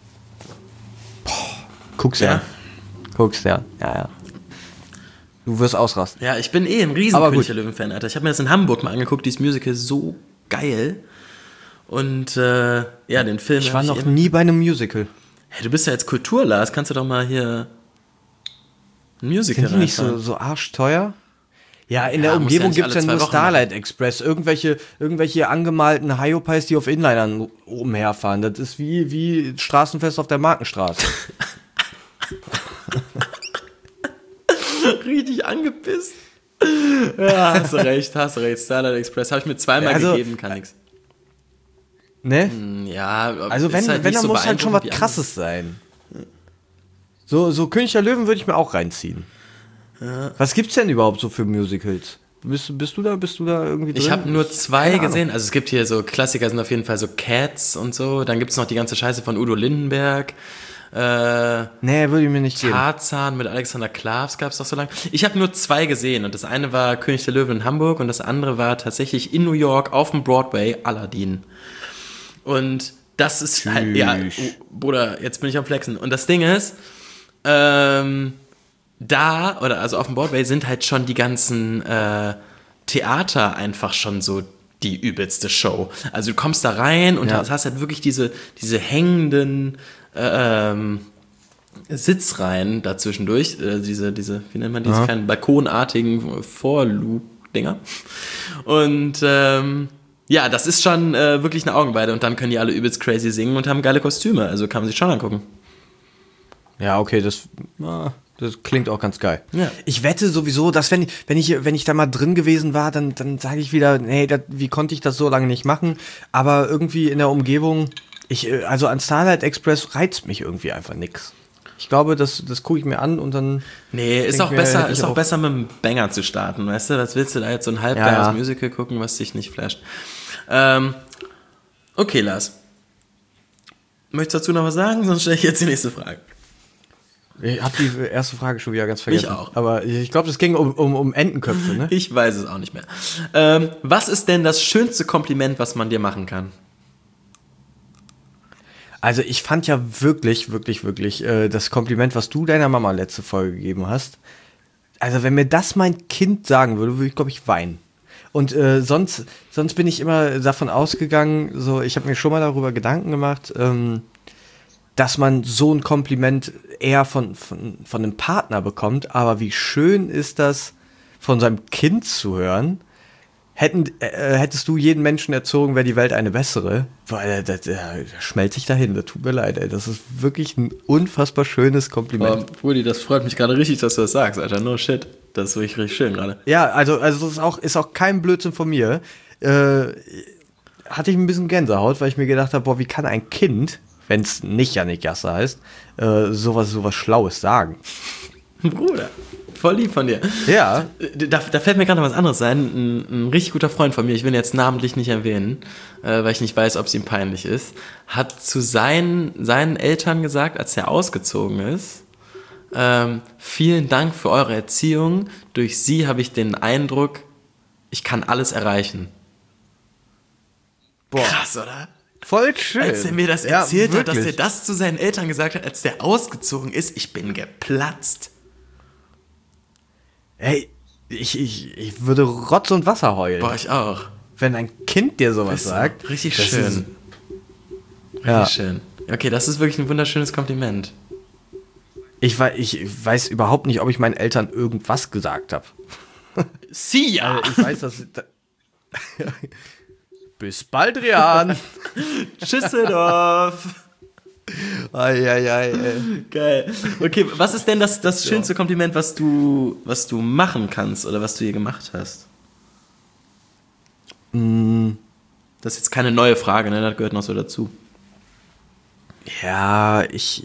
Guck's Ja? ja. Guck's ja. Ja. Du wirst ausrasten. Ja, ich bin ein riesen Aber König gut. der Löwen-Fan, Alter. Ich habe mir das in Hamburg mal angeguckt, dieses Musical, so geil. Und den Film. Ich war hab noch nie bei einem Musical. Hey, du bist ja jetzt Kulturlars, kannst du doch mal hier ein Musical Sind die nicht reinfahren. so arschteuer? Ja, in der Ja, muss ja Umgebung nicht gibt's ja alle 2 nur Wochen Starlight Express. Irgendwelche angemalten Hyopies, die auf Inlinern umherfahren. Das ist wie Straßenfest auf der Markenstraße. Richtig angepisst. Ja, hast du recht. Starlight Express habe ich mir zweimal Also, gegeben, kann nix. Ne? Ja, Also wenn halt dann nicht so muss halt schon was beeindruckend wie Krasses sein. So König der Löwen würde ich mir auch reinziehen. Ja. Was gibt's denn überhaupt so für Musicals? Bist du da irgendwie drin? Ich habe nur 2 Keine Ahnung. gesehen. Also es gibt hier so Klassiker, sind auf jeden Fall so Cats und so. Dann gibt es noch die ganze Scheiße von Udo Lindenberg. Nee, würde ich mir nicht geben. Tarzan mit Alexander Klavs gab es doch so lange. Ich habe nur 2 gesehen und das eine war König der Löwen in Hamburg und das andere war tatsächlich in New York auf dem Broadway Aladdin. Und das ist halt, ja, Bruder, jetzt bin ich am Flexen. Und das Ding ist, also auf dem Broadway sind halt schon die ganzen Theater einfach schon so die übelste Show. Also du kommst da rein und hast halt wirklich diese hängenden Sitzreihen dazwischendurch, diese, wie nennt man diese kleinen balkonartigen Vorlug-Dinger. Und das ist schon wirklich eine Augenweide und dann können die alle übelst crazy singen und haben geile Kostüme, also kann man sich schon angucken. Ja, okay, das klingt auch ganz geil. Ja. Ich wette sowieso, dass wenn ich da mal drin gewesen war, dann sage ich wieder, nee, wie konnte ich das so lange nicht machen? Aber irgendwie in der Umgebung, also an Starlight Express reizt mich irgendwie einfach nix. Ich glaube, das gucke ich mir an und dann. Nee, ist denk auch mir, besser, hätte ich ist auch auch- besser mit einem Banger zu starten, weißt du? Was willst du da jetzt so ein halbgeiles Ja. Musical gucken, was dich nicht flasht? Okay, Lars. Möchtest du dazu noch was sagen? Sonst stelle ich jetzt die nächste Frage. Ich habe die erste Frage schon wieder ganz vergessen. Ich auch. Aber ich glaube, es ging um Entenköpfe, ne? Ich weiß es auch nicht mehr. Was ist denn das schönste Kompliment, was man dir machen kann? Also ich fand ja wirklich das Kompliment, was du deiner Mama letzte Folge gegeben hast. Also wenn mir das mein Kind sagen würde ich, glaube ich, weinen. Und sonst bin ich immer davon ausgegangen, so ich habe mir schon mal darüber Gedanken gemacht, dass man so ein Kompliment eher von einem Partner bekommt. Aber wie schön ist das, von seinem Kind zu hören? Hättest du jeden Menschen erzogen, wäre die Welt eine bessere. Weil das schmelzt sich dahin, das tut mir leid, ey. Das ist wirklich ein unfassbar schönes Kompliment. Brudi, das freut mich gerade richtig, dass du das sagst, Alter. No shit. Das ist wirklich richtig schön gerade. Ja, also das ist auch kein Blödsinn von mir. Hatte ich ein bisschen Gänsehaut, weil ich mir gedacht habe, boah, wie kann ein Kind, wenn es nicht Jannik Jasse heißt, sowas Schlaues sagen? Bruder, voll lieb von dir. Ja. Da fällt mir gerade noch was anderes ein. Ein richtig guter Freund von mir, ich will ihn jetzt namentlich nicht erwähnen, weil ich nicht weiß, ob es ihm peinlich ist, hat zu seinen Eltern gesagt, als er ausgezogen ist, vielen Dank für eure Erziehung. Durch sie habe ich den Eindruck, ich kann alles erreichen. Boah. Krass, oder? Voll schön. Als er mir das Ja, erzählt hat, dass er wirklich. das zu seinen Eltern gesagt hat, als der ausgezogen ist, ich bin geplatzt. Hey, ich würde Rotz und Wasser heulen, Boah, ich auch. wenn ein Kind dir sowas sagt. Richtig Das schön. ist- Richtig Ja. schön. Okay, das ist wirklich ein wunderschönes Kompliment. Ich weiß überhaupt nicht, ob ich meinen Eltern irgendwas gesagt habe. Sia! Ich weiß, dass... Bis bald, Rian. Schüsseldorf! Ei. Geil. Okay, was ist denn das schönste Kompliment, was du machen kannst oder was du hier gemacht hast? Das ist jetzt keine neue Frage, ne? Das gehört noch so dazu. Ja,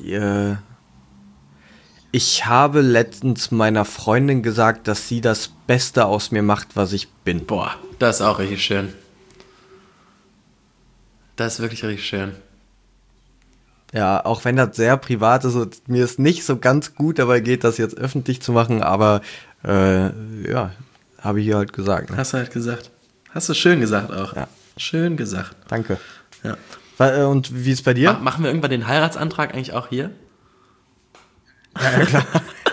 ich habe letztens meiner Freundin gesagt, dass sie das Beste aus mir macht, was ich bin. Boah, das ist auch richtig schön. Das ist wirklich richtig schön. Ja, auch wenn das sehr privat ist und mir ist nicht so ganz gut dabei geht, das jetzt öffentlich zu machen, aber ja, habe ich ihr halt gesagt. Ne? Hast du halt gesagt. Hast du schön gesagt auch. Ja. Schön gesagt. Danke. Ja. Und wie ist bei dir? Machen wir irgendwann den Heiratsantrag eigentlich auch hier? Ja, klar.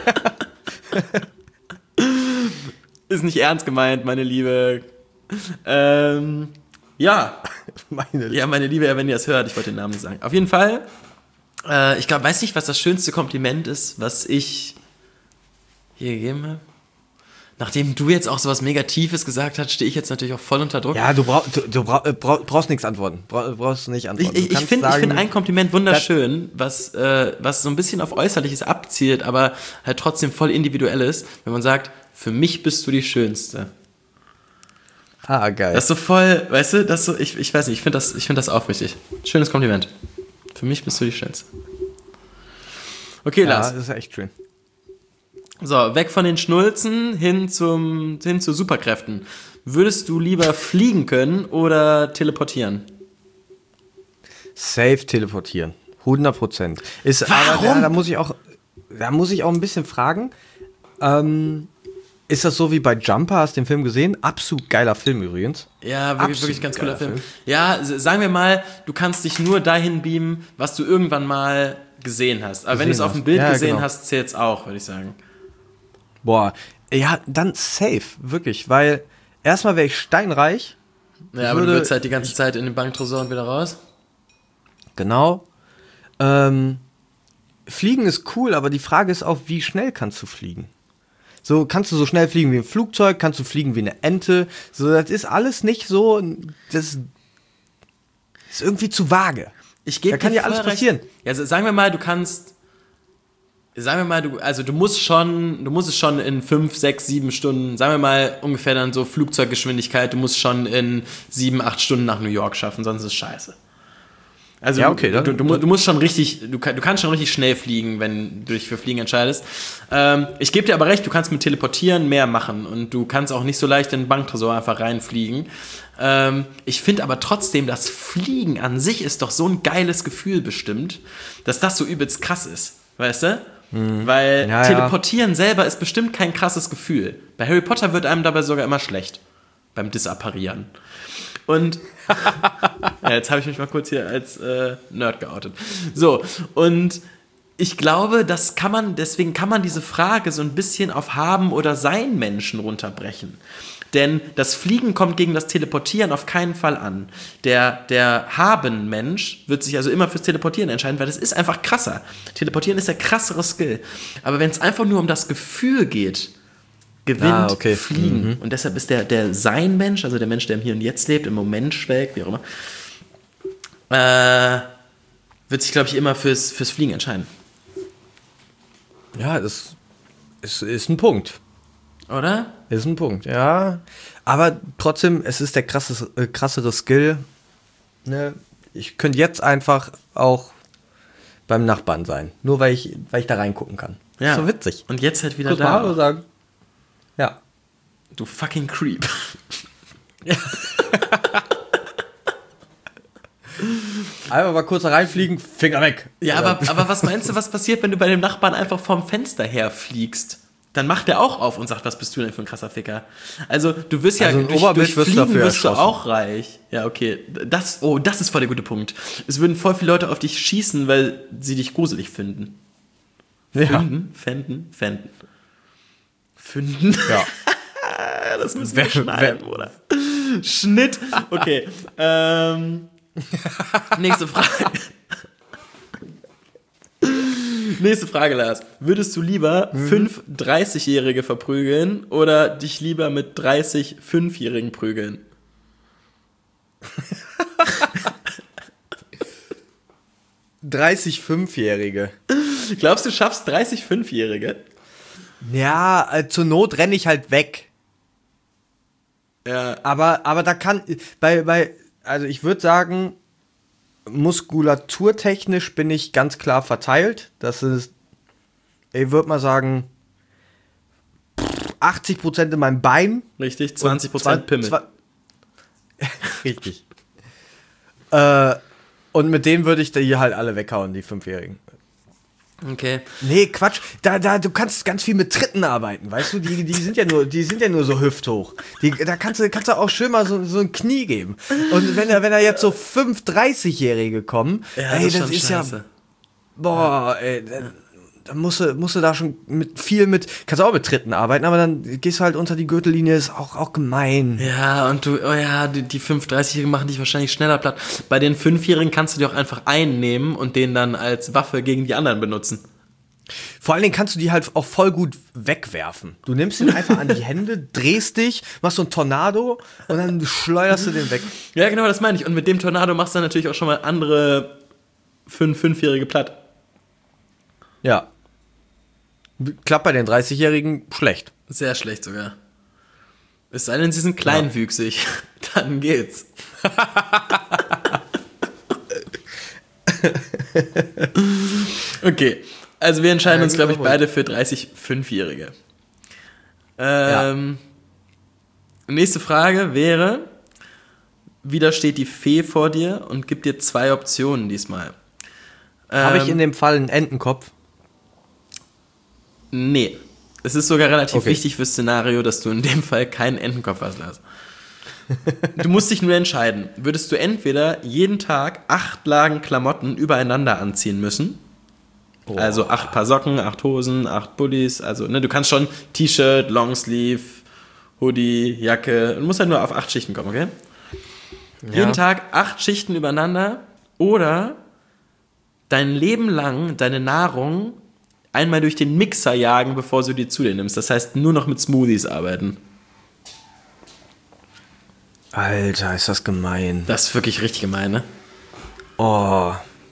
Ist nicht ernst gemeint, meine Liebe. Ja. Meine Ja, meine Liebe, wenn ihr das hört, ich wollte den Namen nicht sagen. Auf jeden Fall, ich glaube, weiß nicht, was das schönste Kompliment ist, was ich hier gegeben habe. Nachdem du jetzt auch sowas Negatives gesagt hast, stehe ich jetzt natürlich auch voll unter Druck. Ja, du brauchst nichts antworten. Brauchst nicht antworten. Ich finde ein Kompliment wunderschön, was so ein bisschen auf Äußerliches abzielt, aber halt trotzdem voll individuell ist, wenn man sagt, für mich bist du die Schönste. Ah, geil. Das ist so voll, weißt du, das so, ich weiß nicht, ich find das aufrichtig. Schönes Kompliment. Für mich bist du die Schönste. Okay, ja, Lars. das ist echt schön. So, weg von den Schnulzen hin zu Superkräften. Würdest du lieber fliegen können oder teleportieren? Safe teleportieren. 100%. Warum? Aber da muss ich auch ein bisschen fragen. Ist das so wie bei Jumper? Hast du den Film gesehen? Absolut geiler Film übrigens. Ja, wirklich ganz cooler Film. Film. Ja, sagen wir mal, du kannst dich nur dahin beamen, was du irgendwann mal gesehen hast. Aber wenn du es auf dem Bild gesehen hast, zählt es auch, würde ich sagen. Boah, ja, dann safe, wirklich, weil erstmal wäre ich steinreich. Ja, aber du würdest halt die ganze Zeit in den Banktresor und wieder raus. Genau. Fliegen ist cool, aber die Frage ist auch, wie schnell kannst du fliegen? So, kannst du so schnell fliegen wie ein Flugzeug? Kannst du fliegen wie eine Ente? So, das ist alles nicht so, das ist irgendwie zu vage. Da kann ja alles passieren. Ja, also sagen wir mal, du musst es schon in 5, 6, 7 Stunden, sagen wir mal ungefähr dann so Flugzeuggeschwindigkeit, du musst schon in 7, 8 Stunden nach New York schaffen, sonst ist es scheiße. Also ja, okay, du musst schon richtig, du kannst schon richtig schnell fliegen, wenn du dich für Fliegen entscheidest. Ich gebe dir aber recht, du kannst mit Teleportieren mehr machen und du kannst auch nicht so leicht in den Banktresor einfach reinfliegen. Ich finde aber trotzdem, das Fliegen an sich ist doch so ein geiles Gefühl bestimmt, dass das so übelst krass ist, weißt du? Weil Teleportieren selber ist bestimmt kein krasses Gefühl. Bei Harry Potter wird einem dabei sogar immer schlecht. Beim Disapparieren. Und ja, jetzt habe ich mich mal kurz hier als Nerd geoutet. So, und ich glaube, deswegen kann man diese Frage so ein bisschen auf Haben oder Sein Menschen runterbrechen. Denn das Fliegen kommt gegen das Teleportieren auf keinen Fall an. Der Haben-Mensch wird sich also immer fürs Teleportieren entscheiden, weil das ist einfach krasser. Teleportieren ist der krassere Skill. Aber wenn es einfach nur um das Gefühl geht, gewinnt Fliegen. Und deshalb ist der Sein-Mensch, also der Mensch, der im Hier und Jetzt lebt, im Moment schwelgt, wie auch immer, wird sich, glaube ich, immer fürs Fliegen entscheiden. Ja, das ist ein Punkt. Oder? Ist ein Punkt, ja. Aber trotzdem, es ist der krassere Skill. Ne? Ich könnte jetzt einfach auch beim Nachbarn sein. Nur weil ich da reingucken kann. Ja. So witzig. Und jetzt halt wieder Kurz mal Hallo sagen. Ja. Du fucking Creep. Einfach mal kurz da reinfliegen, Finger weg. Ja, aber was meinst du, was passiert, wenn du bei dem Nachbarn einfach vorm Fenster herfliegst? Dann macht der auch auf und sagt, was bist du denn für ein krasser Ficker? Also du wirst ja durch Fliegen wirst du auch reich. Ja, okay. Das ist voll der gute Punkt. Es würden voll viele Leute auf dich schießen, weil sie dich gruselig finden. Fänden. Finden. Ja. Das müssen wir schneiden, Bruder. Schnitt. Okay. Nächste Frage. Nächste Frage, Lars. Würdest du lieber 5 30-Jährige verprügeln oder dich lieber mit 30 5-Jährigen prügeln? 30 5-Jährige. Glaubst du, schaffst 30 5-Jährige? Ja, zur Not renne ich halt weg. Ja. Aber da kann, also ich würde sagen, muskulaturtechnisch bin ich ganz klar verteilt. Das ist, ich würde mal sagen, 80% in meinem Bein. Richtig, 20% Pimmel. Richtig. Und mit denen würde ich da hier halt alle weghauen, die 5-Jährigen. Okay. Nee, Quatsch. Du kannst ganz viel mit Tritten arbeiten, weißt du? Die sind ja nur so hüfthoch. Da kannst du auch schön mal so ein Knie geben. Und wenn da jetzt so 5 30-Jährige kommen, Ja, ey, das schon ist scheiße. ja. Boah, ey, dann musst du da schon kannst auch mit Tritten arbeiten, aber dann gehst du halt unter die Gürtellinie, ist auch gemein. Ja, und die 5-30-Jährigen machen dich wahrscheinlich schneller platt. Bei den 5-Jährigen kannst du die auch einfach einnehmen und den dann als Waffe gegen die anderen benutzen. Vor allen Dingen kannst du die halt auch voll gut wegwerfen. Du nimmst den einfach an die Hände, drehst dich, machst so ein Tornado und dann schleuderst du den weg. Ja, genau, das meine ich. Und mit dem Tornado machst du dann natürlich auch schon mal andere 5-Jährige platt. Ja. Klappt bei den 30-Jährigen schlecht. Sehr schlecht sogar. Es sei denn, sie sind kleinwüchsig. Dann geht's. Okay, also wir entscheiden uns, glaube ich, beide für 30-5-Jährige. Nächste Frage wäre, wieder steht die Fee vor dir und gibt dir 2 Optionen diesmal. Habe ich in dem Fall einen Entenkopf? Nee. Es ist sogar relativ wichtig fürs Szenario, dass du in dem Fall keinen Entenkopf hast, Lars. Du musst dich nur entscheiden. Würdest du entweder jeden Tag 8 Lagen Klamotten übereinander anziehen müssen? Oh. Also 8 Paar Socken, 8 Hosen, 8 Pullis. Also, ne, du kannst schon T-Shirt, Longsleeve, Hoodie, Jacke. Du musst halt nur auf 8 Schichten kommen, okay? Ja. Jeden Tag 8 Schichten übereinander oder dein Leben lang deine Nahrung einmal durch den Mixer jagen, bevor du die zu dir nimmst. Das heißt, nur noch mit Smoothies arbeiten. Alter, ist das gemein. Das ist wirklich richtig gemein, ne? Oh.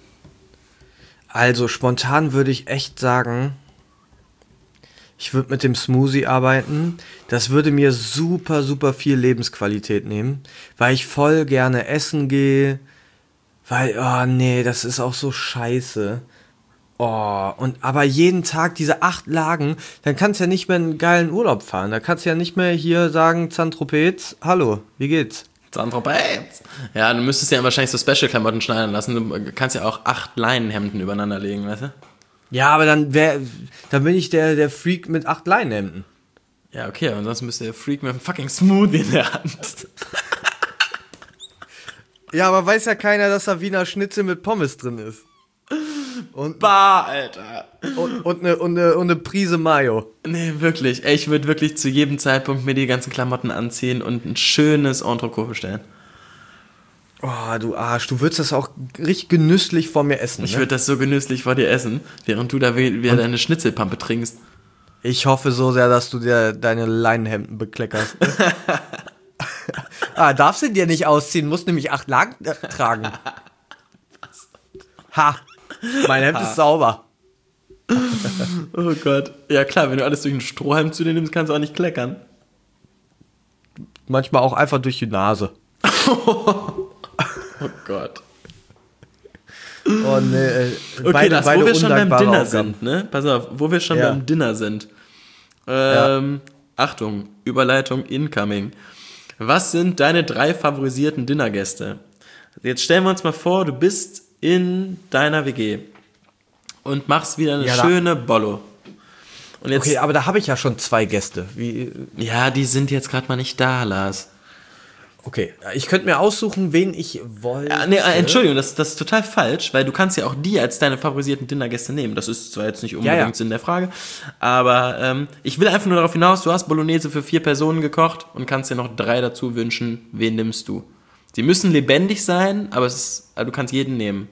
Also spontan würde ich echt sagen, ich würde mit dem Smoothie arbeiten. Das würde mir super, super viel Lebensqualität nehmen, weil ich voll gerne essen gehe. Weil, oh nee, das ist auch so scheiße. Oh, aber jeden Tag diese 8 Lagen, dann kannst du ja nicht mehr einen geilen Urlaub fahren. Da kannst du ja nicht mehr hier sagen, Zantropez, hallo, wie geht's? Zantropez! Ja, du müsstest ja wahrscheinlich so Special-Klamotten schneiden lassen. Du kannst ja auch 8 Leinenhemden übereinander legen, weißt du? Ja, aber dann bin ich der Freak mit 8 Leinenhemden. Ja, okay, aber sonst müsste der Freak mit einem fucking Smoothie in der Hand. Ja, aber weiß ja keiner, dass da Wiener Schnitzel mit Pommes drin ist. Und Alter. Und eine Prise Mayo. Nee, wirklich. Ey, ich würde wirklich zu jedem Zeitpunkt mir die ganzen Klamotten anziehen und ein schönes Entrecot bestellen. Oh, du Arsch. Du würdest das auch richtig genüsslich vor mir essen, Ich ne? würde das so genüsslich vor dir essen, während du da wieder deine Schnitzelpampe trinkst. Ich hoffe so sehr, dass du dir deine Leinenhemden bekleckerst. Darfst du dir nicht ausziehen, musst nämlich 8 Lagen tragen. Ha! Mein Hemd ist sauber. Oh Gott. Ja klar, wenn du alles durch einen Strohhalm zu dir nimmst, kannst du auch nicht kleckern. Manchmal auch einfach durch die Nase. Oh Gott. Oh nee, ey. Okay, das, wo wir schon beim Dinner Aufgaben. sind, ne? Pass auf, wo wir schon beim Dinner sind. Achtung, Überleitung incoming. Was sind deine 3 favorisierten Dinnergäste? Jetzt stellen wir uns mal vor, du bist in deiner WG und machst wieder eine schöne Bollo. Und jetzt, Okay, aber da habe ich ja schon 2 Gäste. ja, die sind jetzt gerade mal nicht da, Lars. Okay, ich könnte mir aussuchen, wen ich wollte. Nee, Entschuldigung, das ist total falsch, weil du kannst ja auch die als deine favorisierten Dinnergäste nehmen. Das ist zwar jetzt nicht unbedingt Sinn der Frage, aber ich will einfach nur darauf hinaus, du hast Bolognese für 4 Personen gekocht und kannst dir noch 3 dazu wünschen. Wen nimmst du? Sie müssen lebendig sein, aber du kannst jeden nehmen.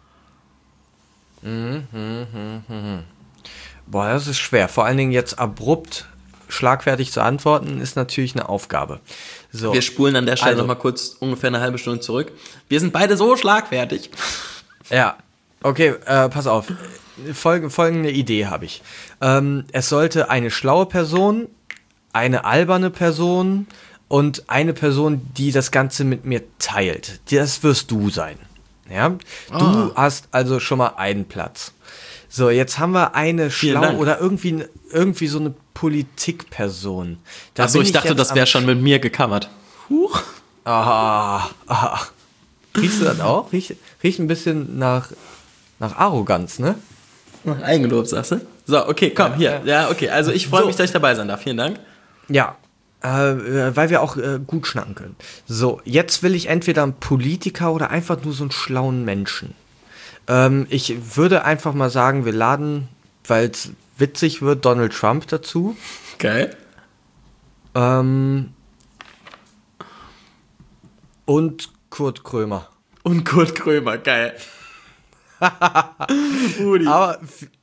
Boah, das ist schwer. Vor allen Dingen jetzt abrupt schlagfertig zu antworten, ist natürlich eine Aufgabe. So. Wir spulen an der Stelle noch mal kurz ungefähr eine halbe Stunde zurück. Wir sind beide so schlagfertig. Ja, okay, pass auf. Folgende Idee habe ich. Es sollte eine schlaue Person, eine alberne Person und eine Person, die das Ganze mit mir teilt. Das wirst du sein. Ja? Du hast also schon mal einen Platz. So, jetzt haben wir eine Dank. oder irgendwie so eine Politikperson. Achso, ich dachte, das wäre schon mit mir gecovert. Huch. Aha. Riechst du das auch? Riecht ein bisschen nach Arroganz, ne? Eigenlob, sagst du? So, okay, komm, hier. Ja, okay, also ich freue mich, dass ich dabei sein darf. Vielen Dank. Ja, weil wir auch gut schnacken können. So, jetzt will ich entweder einen Politiker oder einfach nur so einen schlauen Menschen. Ich würde einfach mal sagen, wir laden, weil es witzig wird, Donald Trump dazu. Geil. Und Kurt Krömer. Und Kurt Krömer, geil. Aber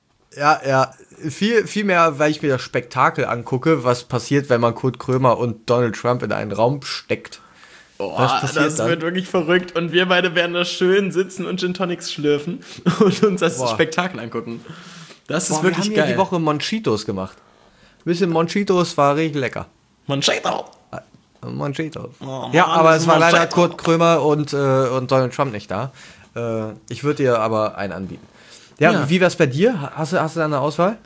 viel mehr, weil ich mir das Spektakel angucke, was passiert, wenn man Kurt Krömer und Donald Trump in einen Raum steckt. Was passiert das dann? Wird wirklich verrückt und wir beide werden da schön sitzen und Gin Tonics schlürfen und uns das Spektakel angucken. Das ist wirklich geil. Wir haben die Woche Monchitos gemacht. Ein bisschen Monchitos war richtig lecker. Monchito. Oh, ja, aber es war leider Kurt Krömer und Donald Trump nicht da. Ich würde dir aber einen anbieten. Ja. Wie wär's bei dir? Hast du da eine Auswahl?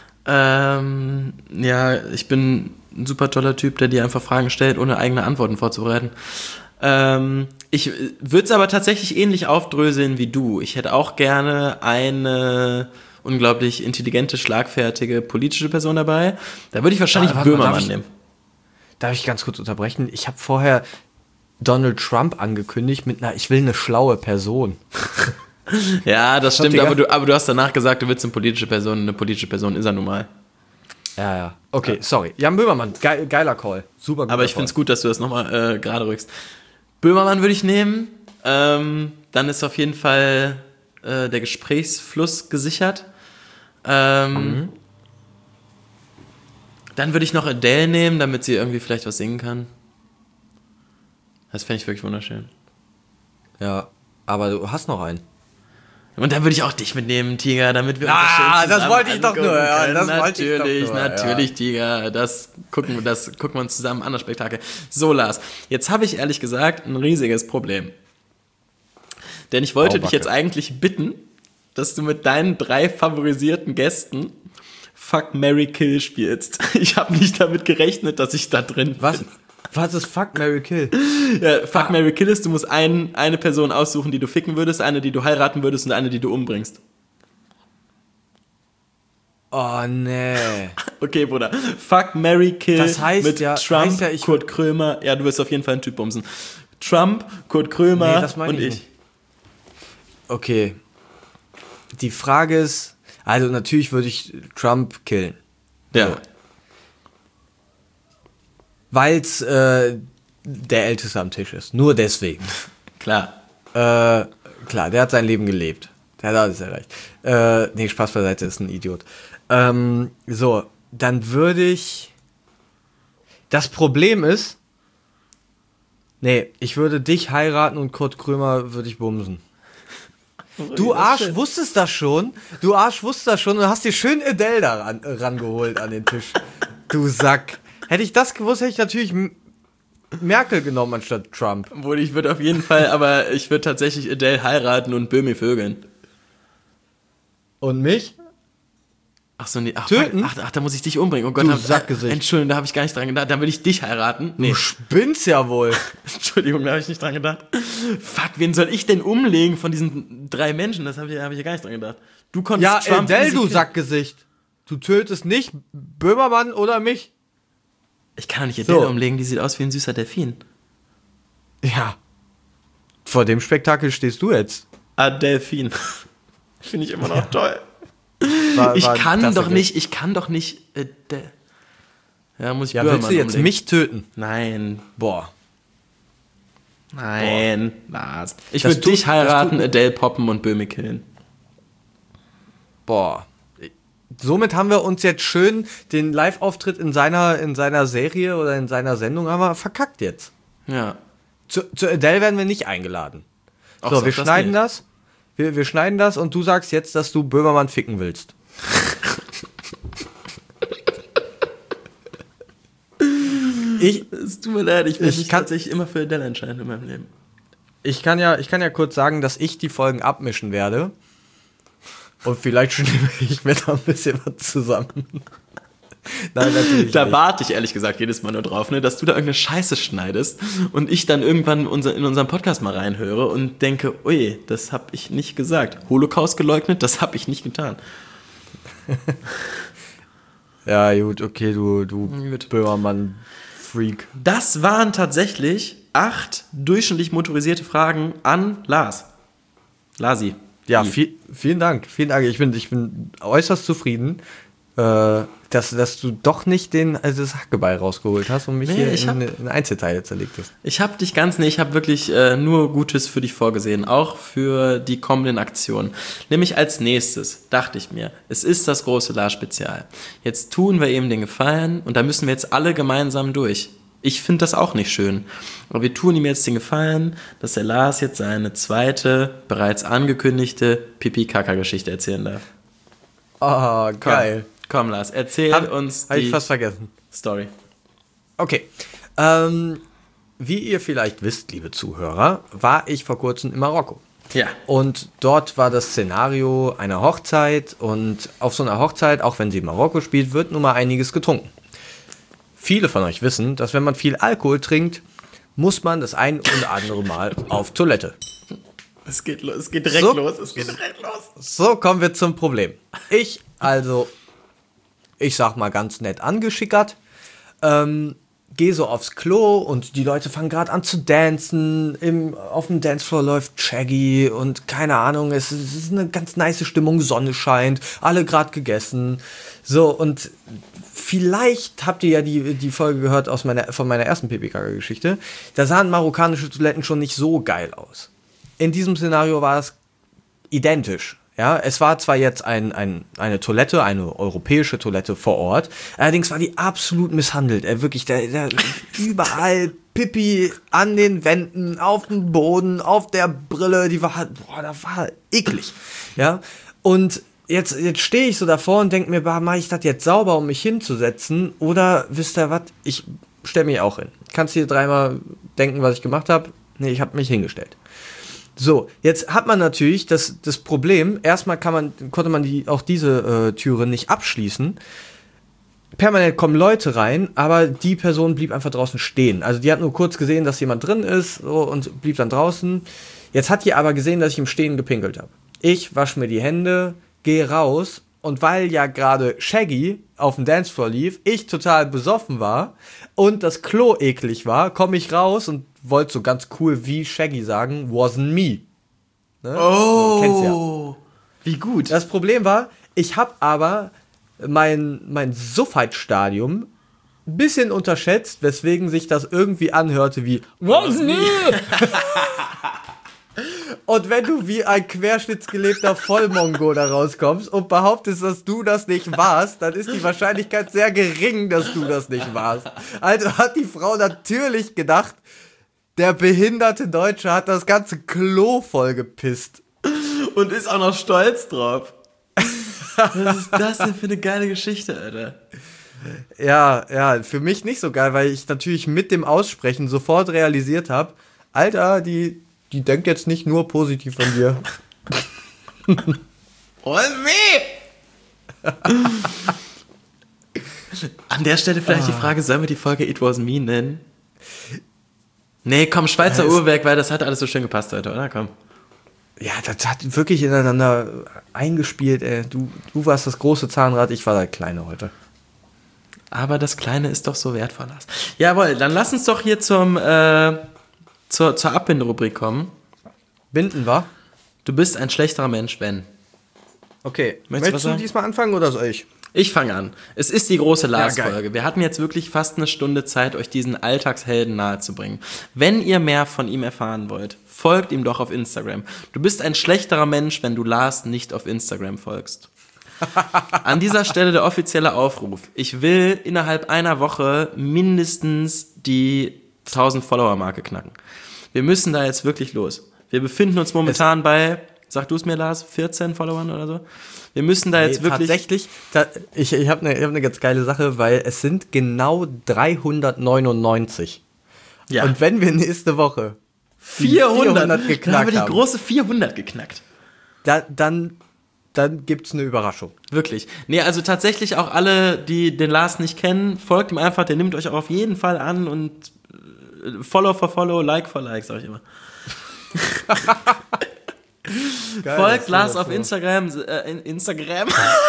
Ja, ich bin ein super toller Typ, der dir einfach Fragen stellt, ohne eigene Antworten vorzubereiten. Ich würde es aber tatsächlich ähnlich aufdröseln wie du. Ich hätte auch gerne eine unglaublich intelligente, schlagfertige politische Person dabei. Da würde ich wahrscheinlich Böhmermann nehmen. Darf ich ganz kurz unterbrechen? Ich habe vorher Donald Trump angekündigt mit ich will eine schlaue Person. Ja, das stimmt, aber du hast danach gesagt, du willst eine politische Person ist er nun mal. Ja. Okay, sorry. Jan Böhmermann, geiler Call. Super gut. Aber ich finde es gut, dass du das nochmal gerade rückst. Böhmermann würde ich nehmen. Dann ist auf jeden Fall der Gesprächsfluss gesichert. Dann würde ich noch Adele nehmen, damit sie irgendwie vielleicht was singen kann. Das fände ich wirklich wunderschön. Ja, aber du hast noch einen. Und dann würde ich auch dich mitnehmen, Tiger, damit wir uns das schön zusammen das wollte ich doch nur hören. Natürlich, Tiger. Das gucken wir uns zusammen an, das Spektakel. So, Lars, jetzt habe ich ehrlich gesagt ein riesiges Problem. Denn ich wollte dich jetzt eigentlich bitten, dass du mit deinen 3 favorisierten Gästen Fuck, Marry, Kill spielst. Ich habe nicht damit gerechnet, dass ich da drin bin. Was ist Fuck, Marry, Kill? Ja, Fuck, Marry, Kill ist, du musst eine Person aussuchen, die du ficken würdest, eine, die du heiraten würdest und eine, die du umbringst. Oh, nee. Okay, Bruder. Fuck, Marry, Kill das heißt mit Trump, Kurt Krömer. Ja, du wirst auf jeden Fall einen Typ bumsen. Trump, Kurt Krömer und ich. Okay. Die Frage ist, also natürlich würde ich Trump killen. Ja. So. Weil es der Älteste am Tisch ist. Nur deswegen. Klar. Klar, der hat sein Leben gelebt. Der hat alles erreicht. Nee, Spaß beiseite, ist ein Idiot. So, dann würde ich... Das Problem ist... Nee, ich würde dich heiraten und Kurt Krömer würde ich bumsen. Du Arsch wusstest das schon. Du hast dir schön Adele da rangeholt an den Tisch. Du Sack. Hätte ich das gewusst, hätte ich natürlich Merkel genommen anstatt Trump. Ich würde tatsächlich Adele heiraten und Böhmi vögeln. Und mich? Ach so, nee. Töten? Ach, da muss ich dich umbringen. Oh Gott, Sackgesicht. Entschuldigung, da habe ich gar nicht dran gedacht. Dann würde ich dich heiraten. Nee. Du spinnst ja wohl. Entschuldigung, da habe ich nicht dran gedacht. Fuck, wen soll ich denn umlegen von diesen 3 Menschen? Das habe ich ja gar nicht dran gedacht. Du konntest Trump Adele, du Sackgesicht. Du tötest nicht Böhmermann oder mich. Ich kann doch nicht Adele umlegen, die sieht aus wie ein süßer Delfin. Ja. Vor dem Spektakel stehst du jetzt. Delfin. Finde ich immer noch toll. Ich kann doch nicht. Ja, muss ich Böhmermann willst du jetzt umlegen. mich töten? Nein. Boah. Nein, Lars. Ich würde dich heiraten, Adele poppen und Böhmi killen. Boah. Somit haben wir uns jetzt schön den Live-Auftritt in seiner Serie oder in seiner Sendung haben wir verkackt jetzt. Ja. Zu Adele werden wir nicht eingeladen. So, wir schneiden das. Wir schneiden das und du sagst jetzt, dass du Böhmermann ficken willst. Es tut mir leid, ich will Ich mich kann- tatsächlich immer für Adele entscheiden in meinem Leben. Ich kann ja kurz sagen, dass ich die Folgen abmischen werde. Und vielleicht schneide ich mir da ein bisschen was zusammen. Nein, natürlich Da nicht. warte ich ehrlich gesagt jedes Mal nur drauf, ne, dass du da irgendeine Scheiße schneidest und ich dann irgendwann in unseren Podcast mal reinhöre und denke, ui, das habe ich nicht gesagt. Holocaust geleugnet, das habe ich nicht getan. Ja, gut, okay, du Gut. Böhmermann-Freak. Das waren tatsächlich 8 durchschnittlich motorisierte Fragen an Lars. Lasi. Ja, I. vielen Dank. Vielen Dank. Ich bin äußerst zufrieden, dass du doch nicht das Hackeball rausgeholt hast und mich Nee, hier ich hab- in Einzelteile zerlegt hast. Ich habe ich habe wirklich nur Gutes für dich vorgesehen, auch für die kommenden Aktionen. Nämlich als nächstes dachte ich mir, es ist das große Lars-Spezial. Jetzt tun wir ihm den Gefallen und da müssen wir jetzt alle gemeinsam durch. Ich finde das auch nicht schön. Aber wir tun ihm jetzt den Gefallen, dass der Lars jetzt seine zweite, bereits angekündigte Pipi-Kaka-Geschichte erzählen darf. Ah, geil. Komm, Lars, erzähl uns Habe die ich fast vergessen. Story. Okay. Wie ihr vielleicht wisst, liebe Zuhörer, war ich vor kurzem in Marokko. Ja. Und dort war das Szenario eine Hochzeit und auf so einer Hochzeit, auch wenn sie in Marokko spielt, wird nun mal einiges getrunken. Viele von euch wissen, dass wenn man viel Alkohol trinkt, muss man das ein oder andere Mal auf Toilette. Es geht los, es geht direkt So. los, es geht direkt los. So kommen wir zum Problem. Ich sag mal ganz nett angeschickert, gehe so aufs Klo und die Leute fangen gerade an zu dancen. Auf dem Dancefloor läuft Shaggy und keine Ahnung, es ist eine ganz nice Stimmung, Sonne scheint, alle gerade gegessen. So, und vielleicht habt ihr ja die Folge gehört von meiner ersten PPK-Geschichte. Da sahen marokkanische Toiletten schon nicht so geil aus. In diesem Szenario war es identisch. Ja, es war zwar jetzt eine Toilette, eine europäische Toilette vor Ort, allerdings war die absolut misshandelt. Wirklich, überall Pipi an den Wänden, auf dem Boden, auf der Brille, das war eklig. Ja, und jetzt stehe ich so davor und denke mir, mache ich das jetzt sauber, um mich hinzusetzen? Oder wisst ihr was, ich stelle mich auch hin. Kannst du dir dreimal denken, was ich gemacht habe? Nee, ich habe mich hingestellt. So, jetzt hat man natürlich das Problem, erstmal konnte man diese Türe nicht abschließen. Permanent kommen Leute rein, aber die Person blieb einfach draußen stehen. Also die hat nur kurz gesehen, dass jemand drin ist so, und blieb dann draußen. Jetzt hat die aber gesehen, dass ich im Stehen gepinkelt habe. Ich wasche mir die Hände, gehe raus und weil ja gerade Shaggy auf dem Dancefloor lief, ich total besoffen war und das Klo eklig war, komme ich raus und wollte so ganz cool wie Shaggy sagen, wasn't me. Ne? Oh, Kennst ja. wie gut. Das Problem war, ich habe aber mein Suffheit-Stadium ein bisschen unterschätzt, weswegen sich das irgendwie anhörte wie wasn't me. Und wenn du wie ein querschnittsgelebter Vollmongo da rauskommst und behauptest, dass du das nicht warst, dann ist die Wahrscheinlichkeit sehr gering, dass du das nicht warst. Also hat die Frau natürlich gedacht, der behinderte Deutsche hat das ganze Klo voll gepisst. Und ist auch noch stolz drauf. Was ist das denn für eine geile Geschichte, Alter? Ja, für mich nicht so geil, weil ich natürlich mit dem Aussprechen sofort realisiert habe, Alter, die denkt jetzt nicht nur positiv von dir. Und me! An der Stelle vielleicht die Frage, sollen wir die Folge It Was Me nennen? Nee, komm, Schweizer Uhrwerk, weil das hat alles so schön gepasst heute, oder? Komm. Ja, das hat wirklich ineinander eingespielt, ey. Du warst das große Zahnrad, ich war der Kleine heute. Aber das Kleine ist doch so wertvoll. Jawohl, dann lass uns doch hier zur Abbinderubrik kommen. Binden war? Du bist ein schlechterer Mensch, wenn. Okay. Möchtest du was Möchtest du sagen? diesmal anfangen oder soll ich? Ich fange an. Es ist die große Lars-Folge. geil. Wir hatten jetzt wirklich fast eine Stunde Zeit, euch diesen Alltagshelden nahezubringen. Wenn ihr mehr von ihm erfahren wollt, folgt ihm doch auf Instagram. Du bist ein schlechterer Mensch, wenn du Lars nicht auf Instagram folgst. An dieser Stelle der offizielle Aufruf. Ich will innerhalb einer Woche mindestens die 1000 Follower-Marke knacken. Wir müssen da jetzt wirklich los. Wir befinden uns momentan bei Sag du es mir, Lars, 14 Followern oder so. Wir müssen da jetzt wirklich... Tatsächlich, ich hab eine ganz geile Sache, weil es sind genau 399. Ja. Und wenn wir nächste Woche 400 geknackt dann haben wir die haben, große 400 geknackt. dann gibt's eine Überraschung. Wirklich. Nee, also tatsächlich auch alle, die den Lars nicht kennen, folgt ihm einfach, der nimmt euch auch auf jeden Fall an und Follow for Follow, Like for Like, sag ich immer. Geil, Folgt Lars so. auf Instagram. Instagram.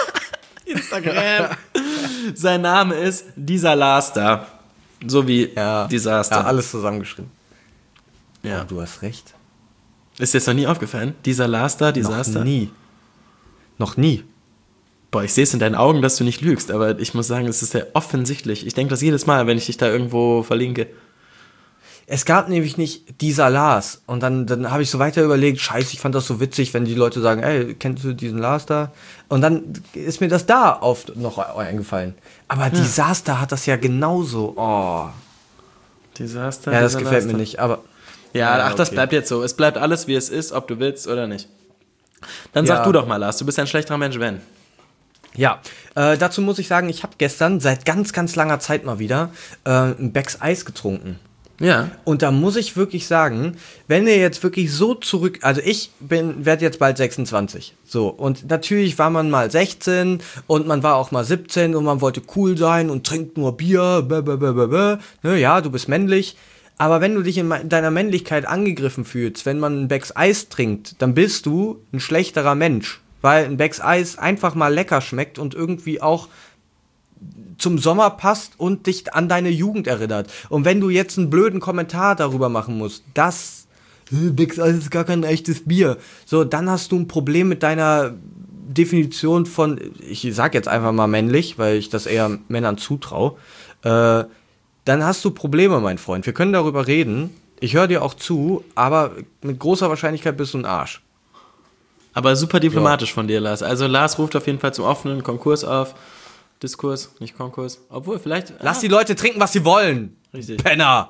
Sein Name ist dieser Lars da. So wie Desaster. Ja, alles zusammengeschrieben. Ja. Oh, du hast recht. Ist dir das noch nie aufgefallen? Dieser Lars da, Desaster? Noch nie. Boah, ich sehe es in deinen Augen, dass du nicht lügst, aber ich muss sagen, es ist sehr offensichtlich. Ich denke das jedes Mal, wenn ich dich da irgendwo verlinke. Es gab nämlich nicht dieser Lars. Und dann habe ich so weiter überlegt, scheiße, ich fand das so witzig, wenn die Leute sagen, ey, kennst du diesen Lars da? Und dann ist mir das da oft noch eingefallen. Aber Desaster hat das ja genauso. Oh. Desaster. Ja, das gefällt mir nicht, aber... Ja, das okay. bleibt jetzt so. Es bleibt alles, wie es ist, ob du willst oder nicht. Dann sag du doch mal, Lars, du bist ein schlechterer Mensch, wenn. Ja, dazu muss ich sagen, ich habe gestern seit ganz, ganz langer Zeit mal wieder ein Becks Eis getrunken. Ja. Und da muss ich wirklich sagen, wenn ihr jetzt wirklich so zurück, also ich werde jetzt bald 26, so, und natürlich war man mal 16 und man war auch mal 17 und man wollte cool sein und trinkt nur Bier, ne, ja, du bist männlich, aber wenn du dich in deiner Männlichkeit angegriffen fühlst, wenn man ein Becks Eis trinkt, dann bist du ein schlechterer Mensch, weil ein Becks Eis einfach mal lecker schmeckt und irgendwie auch zum Sommer passt und dich an deine Jugend erinnert. Und wenn du jetzt einen blöden Kommentar darüber machen musst, dass Becks Eis ist gar kein echtes Bier, so, dann hast du ein Problem mit deiner Definition von, ich sag jetzt einfach mal männlich, weil ich das eher Männern zutraue, dann hast du Probleme, mein Freund. Wir können darüber reden. Ich höre dir auch zu, aber mit großer Wahrscheinlichkeit bist du ein Arsch. Aber super diplomatisch von dir, Lars. Also Lars ruft auf jeden Fall zum offenen Konkurs auf. Diskurs, nicht Konkurs. Obwohl, vielleicht... Lass die Leute trinken, was sie wollen. Richtig. Penner.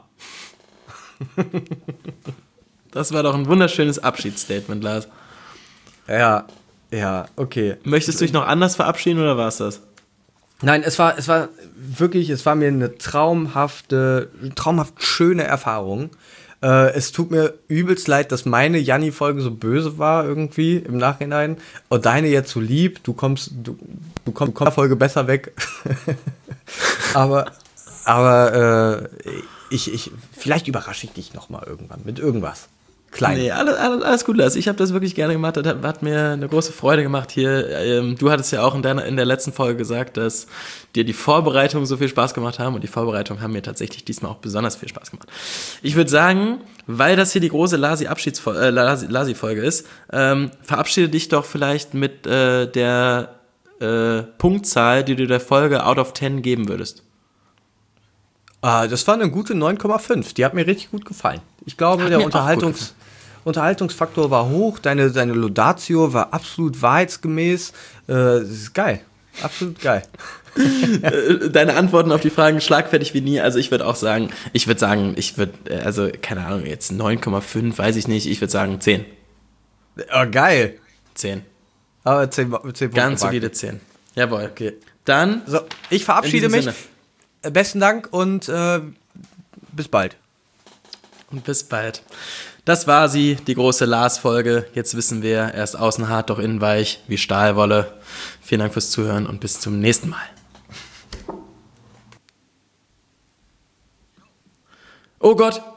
Das war doch ein wunderschönes Abschiedsstatement, Lars. Ja, okay. Möchtest du dich noch anders verabschieden oder war es das? Nein, es war wirklich, es war mir eine traumhaft schöne Erfahrung. Es tut mir übelst leid, dass meine Janni-Folge so böse war irgendwie im Nachhinein und deine jetzt so lieb. Du kommst in der Folge besser weg. aber vielleicht überrasche ich dich noch mal irgendwann mit irgendwas. Klein. Nee, alles gut, Lars. Ich habe das wirklich gerne gemacht. Das hat mir eine große Freude gemacht hier. Du hattest ja auch in der letzten Folge gesagt, dass dir die Vorbereitungen so viel Spaß gemacht haben und die Vorbereitungen haben mir tatsächlich diesmal auch besonders viel Spaß gemacht. Ich würde sagen, weil das hier die große Lasi-Folge ist, verabschiede dich doch vielleicht mit der Punktzahl, die du der Folge out of 10 geben würdest. Das war eine gute 9,5. Die hat mir richtig gut gefallen. Ich glaube, der Unterhaltungsfaktor war hoch. Deine Laudatio war absolut wahrheitsgemäß. Das ist geil. Absolut geil. Deine Antworten auf die Fragen schlagfertig wie nie. Also ich würde sagen, also keine Ahnung, jetzt 9,5, weiß ich nicht. Ich würde sagen 10. Oh, geil. 10. Aber 10 Punkte. Ganz solide 10. Jawohl. Okay. Dann, So, ich verabschiede in mich. diesem Sinne. Besten Dank und bis bald. Und bis bald. Das war sie, die große Lars-Folge. Jetzt wissen wir, er ist außen hart, doch innen weich, wie Stahlwolle. Vielen Dank fürs Zuhören und bis zum nächsten Mal. Oh Gott!